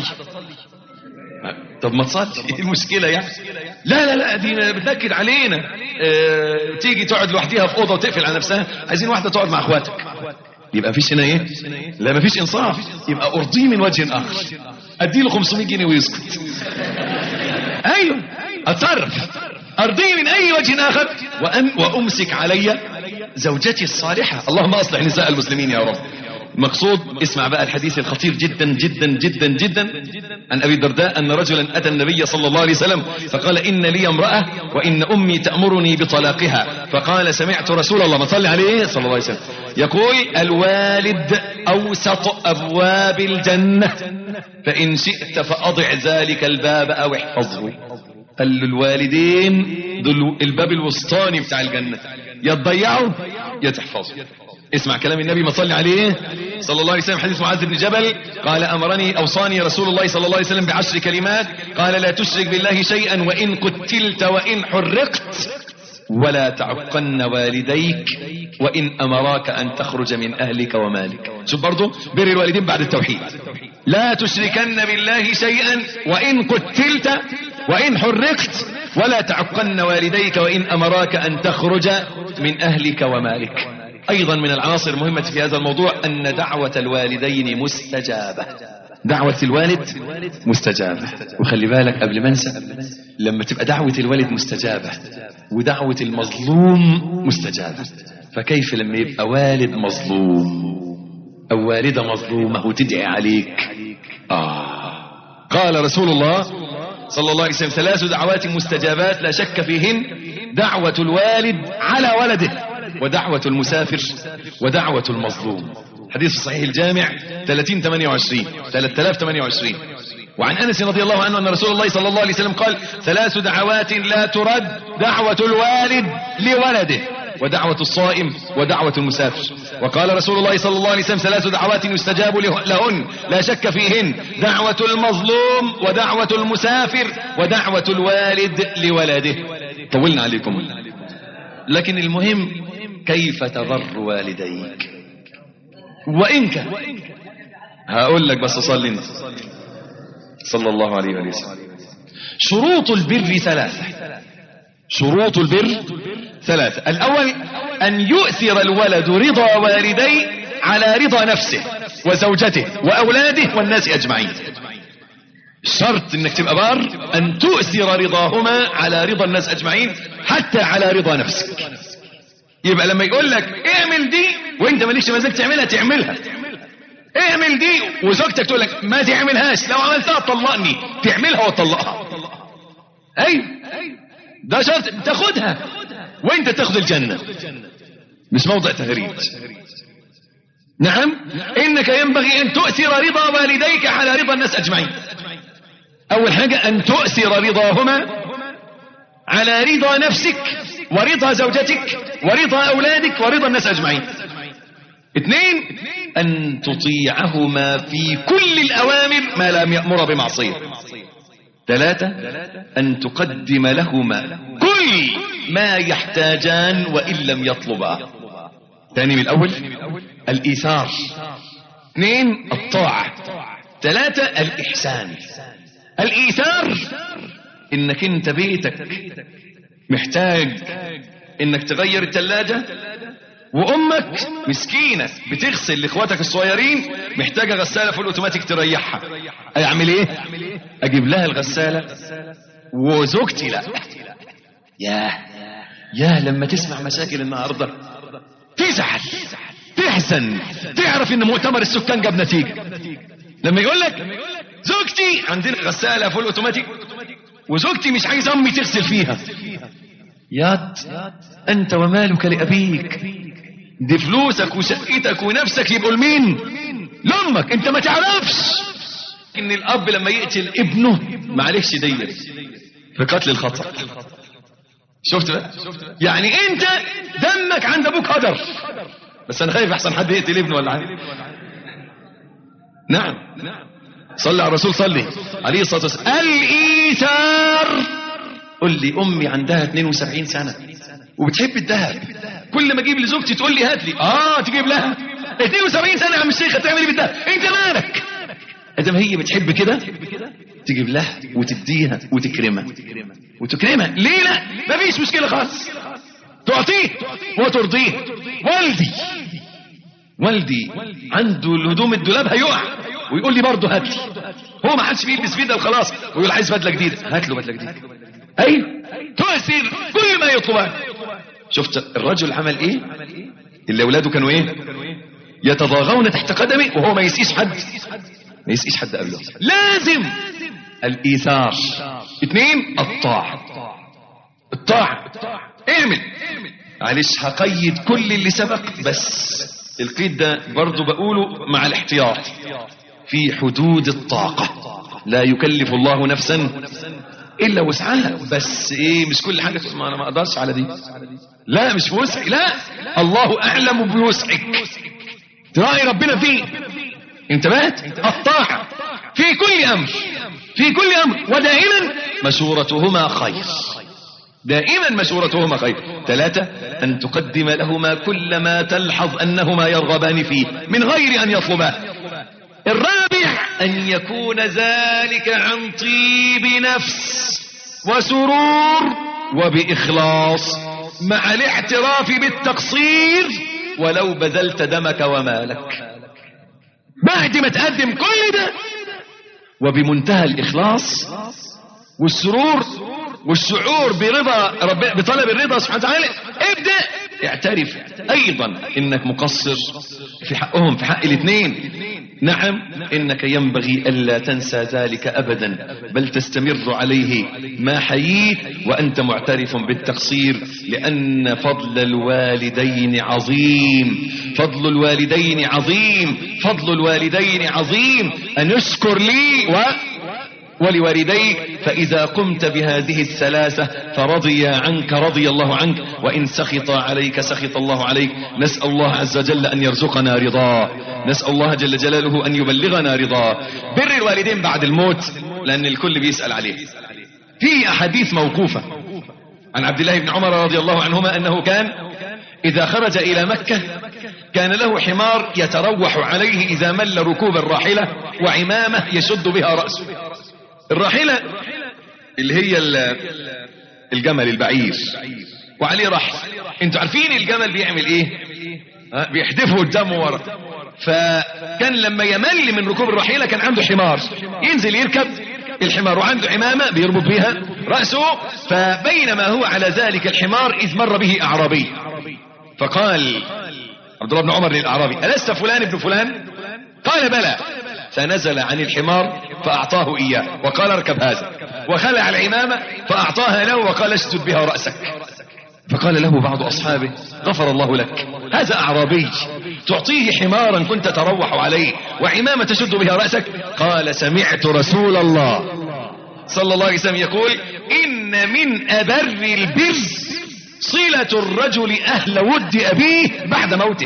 C: طب ما تصلي، ايه المشكله يعني؟ لا لا لا دي بتنكد علينا. اه تيجي تقعد لوحديها في اوضه وتقفل على نفسها، عايزين واحده تقعد مع اخواتك. يبقى مفيش هنا ايه؟ لا مفيش انصاف. يبقى ارضيه من وجه اخر، اديله خمسمائة جنيه ويسكت. ايوه اتصرف، ارضيه من اي وجه اخر، وأم وامسك علي زوجتي الصالحه. اللهم اصلح نساء المسلمين يا رب. المقصود اسمع بقى الحديث الخطير جدا جدا جدا جدا عن أبي الدرداء أن رجلا أتى النبي صلى الله عليه وسلم فقال إن لي امرأة وإن أمي تأمرني بطلاقها. فقال سمعت رسول الله ما صلى عليه صلى الله عليه وسلم يقول الوالد أوسط أبواب الجنة فإن شئت فأضع ذلك الباب أو احفظه. قال له الوالدين دول الباب الوسطاني بتاع الجنة، يا تضيعوا يا تحفظوا. اسمع كلام النبي ما صلى عليه صلى الله عليه وسلم. حديث معاذ بن جبل قال أمرني أوصاني رسول الله صلى الله عليه وسلم بعشر كلمات، قال لا تشرك بالله شيئا وإن قتلت وإن حرقت ولا تعقن والديك وإن أمراك أن تخرج من أهلك ومالك. شوف برضو بر الوالدين بعد التوحيد. لا تشركن بالله شيئا وإن قتلت وإن حرقت ولا تعقن والديك وإن أمراك أن تخرج من أهلك ومالك. أيضا من العناصر المهمة في هذا الموضوع أن دعوة الوالدين مستجابة. دعوة الوالد مستجابة. وخلي بالك قبل ما انسى، لما تبقى دعوة الوالد مستجابة ودعوة المظلوم مستجابة، فكيف لما يبقى والد مظلوم أو والدة مظلومة وتدعي عليك؟ آه. قال رسول الله صلى الله عليه وسلم: ثلاث دعوات مستجابات لا شك فيهن: دعوة الوالد على ولده، ودعوة المسافر، ودعوة المظلوم. حديث صحيح الجامع ثلاثين ثمانية وعشرين ثلاثة آلاف وثمانية وعشرين. وعن أنس رضي الله عنه أن رسول الله صلى الله عليه وسلم قال: ثلاث دعوات لا ترد: دعوة الوالد لولده، ودعوة الصائم، ودعوة المسافر. وقال رسول الله صلى الله عليه وسلم: ثلاث دعوات يستجاب لهن لا شك فيهن: دعوة المظلوم، ودعوة المسافر، ودعوة الوالد لولده. طولنا عليكم، لكن المهم كيف تبر والديك. وإن كان هقول لك بس صلي انت صلى الله عليه وسلم. شروط البر ثلاثة. شروط البر ثلاثة. الأول أن يؤثر الولد رضا والديه على رضا نفسه وزوجته وأولاده والناس أجمعين. شرط انك تبقى بار أن تؤثر رضاهما على رضا الناس أجمعين، حتى على رضا نفسك. يبقى لما يقول لك اعمل دي وانت مالكش مزاج تعملها، تعملها. اعمل دي وزوجتك تقول لك ما تعملهاش، لو عملتها طلقني، تعملها وتطلقها. ايوه، ده شرط تاخدها وانت تاخد الجنة، مش موضع تهريج. نعم، انك ينبغي ان تؤثر رضا والديك على رضا الناس اجمعين. اول حاجة ان تؤثر رضاهما على رضا نفسك ورضا زوجتك ورضا اولادك ورضا الناس اجمعين. اثنين، ان تطيعهما في كل الاوامر ما لم يأمر بمعصية. ثلاثة، ان تقدم لهما كل ما يحتاجان وان لم يطلبا. ثاني من الاول الايثار. اثنين، الطاعة. ثلاثة، الاحسان. الايثار انك انت بيتك محتاج انك تغير الثلاجة، وامك مسكينة بتغسل لاخواتك الصغيرين محتاجة غسالة فول اوتوماتيك تريحها. اعمل ايه؟ اجيب لها الغسالة وزوجتي لا. ياه ياه لما تسمع مشاكل النهاردة تزعل تحزن، تعرف ان مؤتمر السكان جاب نتيجة. لما يقول لك زوجتي عندنا غسالة فول اوتوماتيك وزوجتي مش عايز امي تغسل فيها، ياد انت ومالك لابيك، دي فلوسك وشقتك ونفسك يبقوا لمين؟ لامك. انت ما تعرفش ان الاب لما يقتل ابنه معلش ديت في قتل الخطأ. شفت بقى؟ يعني انت دمك عند ابوك هدر، بس انا خايف احسن حد يقتل ابنه ولا حاجه. نعم، صلي على الرسول صلي عليه الصلاه والسلام. الايثار. قل لي امي عندها اثنين وسبعين سنة وبتحب الذهب، كل ما اجيب لزوجتي تقول لي هات لي. اه تجيب لها اثنين وسبعين سنة يا عم الشيخ، هتعمل ايه بالذهب؟ انت مالك؟ ادام هي بتحب كده تجيب لها وتديها وتكرمها وتكرمها. ليه لا؟ مفيش مشكلة خالص، تعطيه وترضيه. والدي والدي عنده الهدوم الدولاب هيقع ويقول لي برضه هات لي، هو ما حدش بيلبس فيه ده وخلاص ويقول عايز بدله جديده، هات له بدله جديده. ايوه، تؤثر كل ما يطلبه. شفت الرجل عمل ايه؟ اللي اولاده كانوا ايه؟ يتضاغون تحت قدمه وهو ما يسقيش حد، ما يسقيش حد قبله. لازم الايثار. اثنين، الطاعه. الطاعه اعمل. معلش هقيد كل اللي سبق، بس القيد ده برضو بقوله مع الاحتياط، في حدود الطاقة. لا يكلف الله نفسا إلا وسعها. بس إيه، مش كل حاجة ما أنا ما أقدرش على دي، لا مش بوسعي، لا الله أعلم بوسعك، تراعي ربنا فيه. انتبهت؟ الطاعة في كل أمر، في كل أمر، ودائما مشورتهما خير، دائما مشورتهما خير. ثلاثة، أن تقدم لهما كل ما تلحظ أنهما يرغبان فيه من غير أن يطلباه. الرابع، أن يكون ذلك عن طيب نفس وسرور وبإخلاص مع الاعتراف بالتقصير ولو بذلت دمك ومالك. بعد ما تقدم كل ده وبمنتهى الإخلاص والسرور والشعور برضا رب بطلب الرضا سبحانه وتعالى، ابدأ اعترف ايضا انك مقصر في حقهم، في حق الاثنين. نعم انك ينبغي الا تنسى ذلك ابدا، بل تستمر عليه ما حييت وانت معترف بالتقصير، لان فضل الوالدين عظيم، فضل الوالدين عظيم، فضل الوالدين عظيم. ان اشكر لي و ولوالديك، فإذا قمت بهذه الثلاثة فرضي عنك رضي الله عنك، وإن سخط عليك سخط الله عليك. نسأل الله عز وجل أن يرزقنا رضاه، نسأل الله جل جلاله أن يبلغنا رضاه. بر الوالدين بعد الموت، لأن الكل بيسأل عليه. في أحاديث موقوفة عن عبد الله بن عمر رضي الله عنهما أنه كان إذا خرج إلى مكة كان له حمار يتروح عليه إذا مل ركوب الراحلة، وعمامة يشد بها رأسه. الراحلة اللي هي الجمل البعير وعليه رحل. انتوا عارفين الجمل بيعمل ايه؟ بيحدفه قدامه ورا. فكان لما يمل من ركوب الراحلة كان عنده حمار ينزل يركب الحمار، وعنده عمامة بيربط بها رأسه. فبينما هو على ذلك الحمار إذ مر به أعرابي، فقال عبد الله بن عمر للأعرابي: ألست فلان ابن فلان؟ قال: بلى. فنزل عن الحمار فأعطاه إياه وقال: اركب هذا، وخلع العمامة فأعطاها له وقال: اشدد بها رأسك. فقال له بعض أصحابه: غفر الله لك، هذا أعرابي تعطيه حمارا كنت تروح عليه وعمامة تشد بها رأسك. قال: سمعت رسول الله صلى الله عليه وسلم يقول: إن من أبر البر صلة الرجل أهل ود أبيه بعد موته.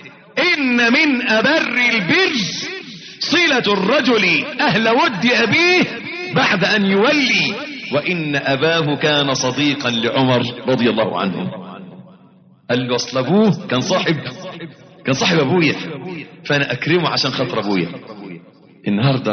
C: إن من أبر البر صلة الرجل أهل ود أبيه بعد أن يولي، وإن أباه كان صديقا لعمر رضي الله عنه. قال له: أصل أبوه كان صاحب كان صاحب أبويا، فأنا أكرمه عشان خاطر أبويا. النهاردة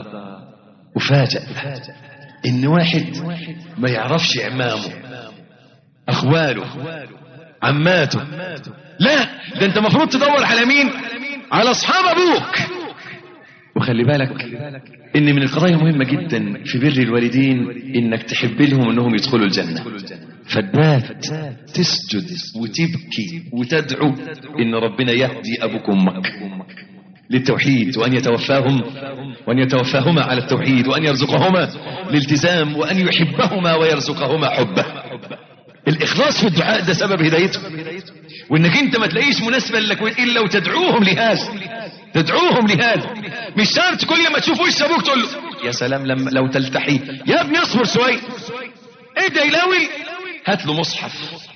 C: أفاجأ إن واحد ما يعرفش عمامه، أخواله، عماته. لا، ده أنت مفروض تدور على مين؟ على أصحاب أبوك. وخلي بالك ان من القضايا المهمة جدا في بر الوالدين انك تحب لهم انهم يدخلوا الجنة، فالبات تسجد وتبكي وتدعو ان ربنا يهدي ابوك وامك للتوحيد، وان يتوفاهم وان يتوفاهما على التوحيد، وان يرزقهما الالتزام، وان يحبهما ويرزقهما حبه. الاخلاص في الدعاء ده سبب هدايته، وانك انت ما تلاقيش مناسبة لك الا وتدعوهم لهذا، تدعوهم لهذا. مش شرط كل ما تشوف وش ابوك تقول له: يا سلام لما لو تلتحي يا ابني اصبر شويه، ابدا يلاوي، هات له مصحف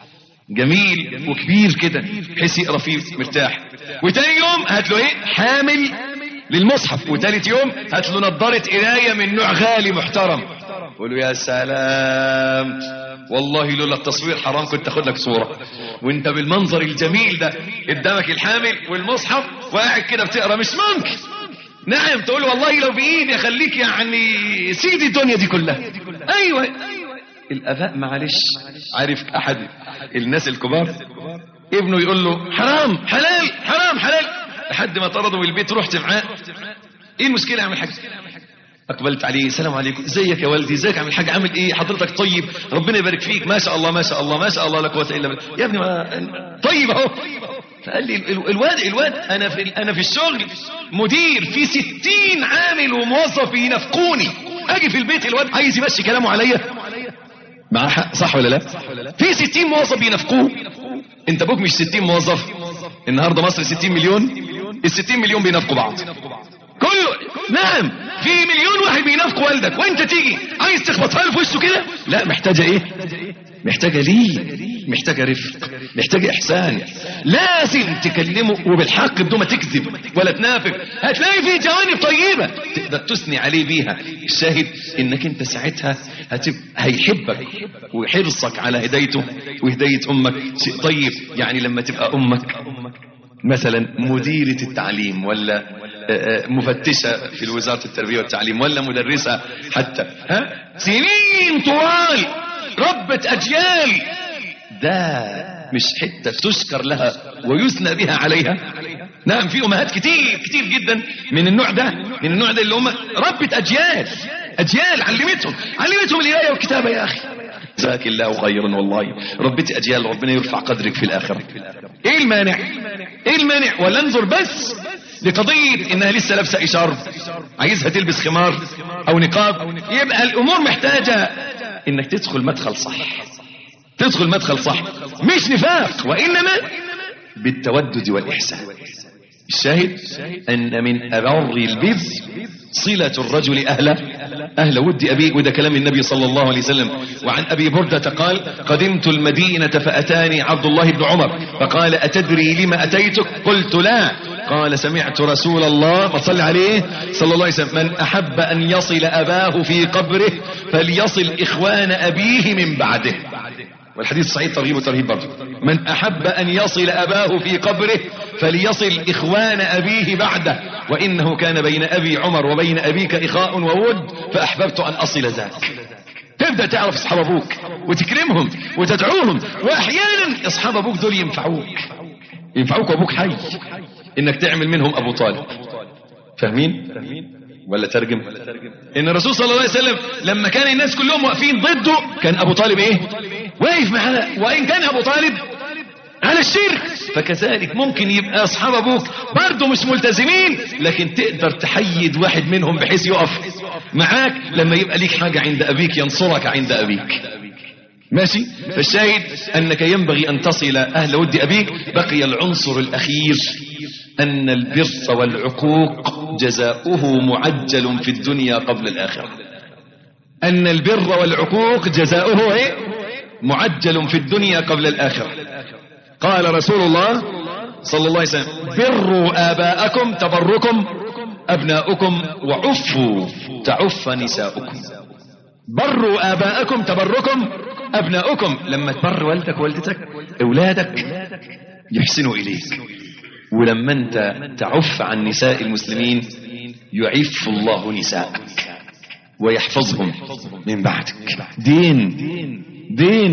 C: جميل وكبير كده بحيث يقرا فيه مرتاح، وتاني يوم هات له ايه؟ حامل للمصحف، وتالت يوم هات له نظاره قرايه من نوع غالي محترم. قول له: يا سلام والله لولا التصوير حرام كنت اخد لك صورة وانت بالمنظر الجميل ده قدامك الحامل والمصحف وقاعد كده بتقرا. مش ممكن. نعم تقول والله لو بايدي اخليك يعني سيدي الدنيا دي كلها. ايوه الاباء معلش. عارف احد الناس الكبار ابنه يقول له: حرام حلال حرام حلال، لحد ما طرده من البيت. رحت معاه: ايه المشكله يا عم الحاج؟ اقبلت عليه: السلام عليكم، ازيك يا والدي، ازيك يا عم الحاج، عامل ايه حضرتك؟ طيب ربنا يبارك فيك، ما شاء الله ما شاء الله ما شاء الله لا قوه الا بالله. يا ابني ما طيب اهو. فقال لي الواد الواد انا في انا في الشغل مدير في ستين عامل وموظف ينافقوني، اجي في البيت الواد عايز يمشي كلامه عليا. معاه حق صح ولا لا؟ في ستين موظف ينافقوه. انت ابوك مش ستين موظف. النهارده مصر ستين مليون، ال ستين مليون بينافقوا بعض كله. نعم في مليون واحد بينافق والدك، وانت تيجي عايز تخبطها له في وشه كده. لا، محتاجه ايه؟ محتاجه ليه، محتاجه رفق، محتاجه احسان. لازم تكلمه وبالحق بدون ما تكذب ولا تنافق. هتلاقي فيه جوانب طيبه تقدر تثني عليه بيها. الشاهد انك انت ساعتها هتبقى هيحبك، وحرصك على هدايته وهدايه امك شيء طيب. يعني لما تبقى امك مثلا مديرة التعليم ولا مفتشة في وزارة التربية والتعليم ولا مدرسة حتى، ها سنين طوال ربت أجيال، ده مش حتة تشكر لها ويثنى بها عليها. نعم في أمهات كتير كتير جدا من النوع ده، من النوع ده اللي هم ربت أجيال أجيال علمتهم علمتهم القراءة والكتابة. يا أخي جزاك الله خيرا والله، ربتي أجيال، ربنا يرفع قدرك في الآخرة. إيه المانع؟ إيه المانع؟ ولا انظر بس لقضية إنها لسه لابسة إشارب، عايزها تلبس خمار أو نقاب، يبقى الأمور محتاجة إنك تدخل مدخل صح، تدخل مدخل صح، مش نفاق وإنما بالتودد والإحسان. الشاهد أن من أبر البر صلة الرجل أهله أهل ود أبيه، وده كلام النبي صلى الله عليه وسلم. وعن أبي بردة قال قدمت المدينة فأتاني عبد الله بن عمر فقال أتدري لما أتيتك؟ قلت لا. قال سمعت رسول الله فصل عليه صلى الله عليه وسلم من أحب أن يصل أباه في قبره فليصل إخوان أبيه من بعده. والحديث صحيح ترغيب وترهيب برضه. من أحب أن يصل أباه في قبره فليصل إخوان أبيه بعده، وإنه كان بين أبي عمر وبين أبيك إخاء وود فأحببت أن أصل ذاك. تبدأ تعرف أصحاب أبوك وتكرمهم وتدعوهم، وأحيانا أصحاب أبوك دول ينفعوك ينفعوك وأبوك حي، إنك تعمل منهم أبو طالب. فاهمين؟ ولا ترجم؟ إن الرسول صلى الله عليه وسلم لما كان الناس كلهم واقفين ضده كان أبو طالب إيه؟ واقف معاه، وإن كان أبو طالب على الشرك. فكذلك ممكن يبقى أصحاب أبوك برضو مش ملتزمين، لكن تقدر تحيد واحد منهم بحيث يقف معاك لما يبقى ليك حاجة عند أبيك ينصرك عند أبيك. ماشي؟ فالشاهد أنك ينبغي أن تصل أهل ود أبيك. بقي العنصر الأخير أن البر والعقوق جزاؤه معجل في الدنيا قبل الآخرة. أن البر والعقوق جزاؤه إيه؟ معجل في الدنيا قبل الآخرة. قال رسول الله صلى الله عليه وسلم بروا آباءكم تبركم أبناؤكم وعفوا تعف نساؤكم. بروا آباءكم تبركم أبناؤكم، لما تبر والدك ووالدتك أولادك يحسنوا إليك، ولما أنت تعف عن نساء المسلمين يعف الله نساءك ويحفظهم من بعدك. دين دين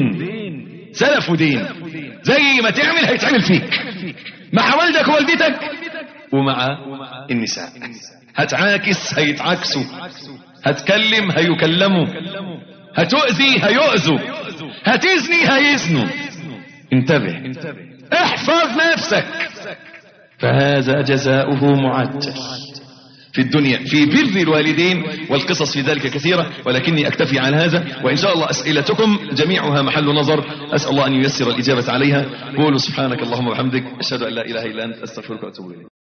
C: سلف ودين، زي ما تعمل هيتعمل فيك مع والدك ووالدتك ومع النساء. هتعاكس هيتعاكسوا، هتكلم هيكلموا، هتؤذي هيؤذوا، هتزني هيزنوا. انتبه، احفظ نفسك. فهذا جزاؤه معجل في الدنيا في بر الوالدين، والقصص في ذلك كثيرة، ولكني أكتفي عن هذا. وإن شاء الله أسئلتكم جميعها محل نظر، أسأل الله أن ييسر الإجابة عليها. قولوا سبحانك اللهم وبحمدك أشهد أن لا إله إلا أنت أستغفرك وأتوب إليك.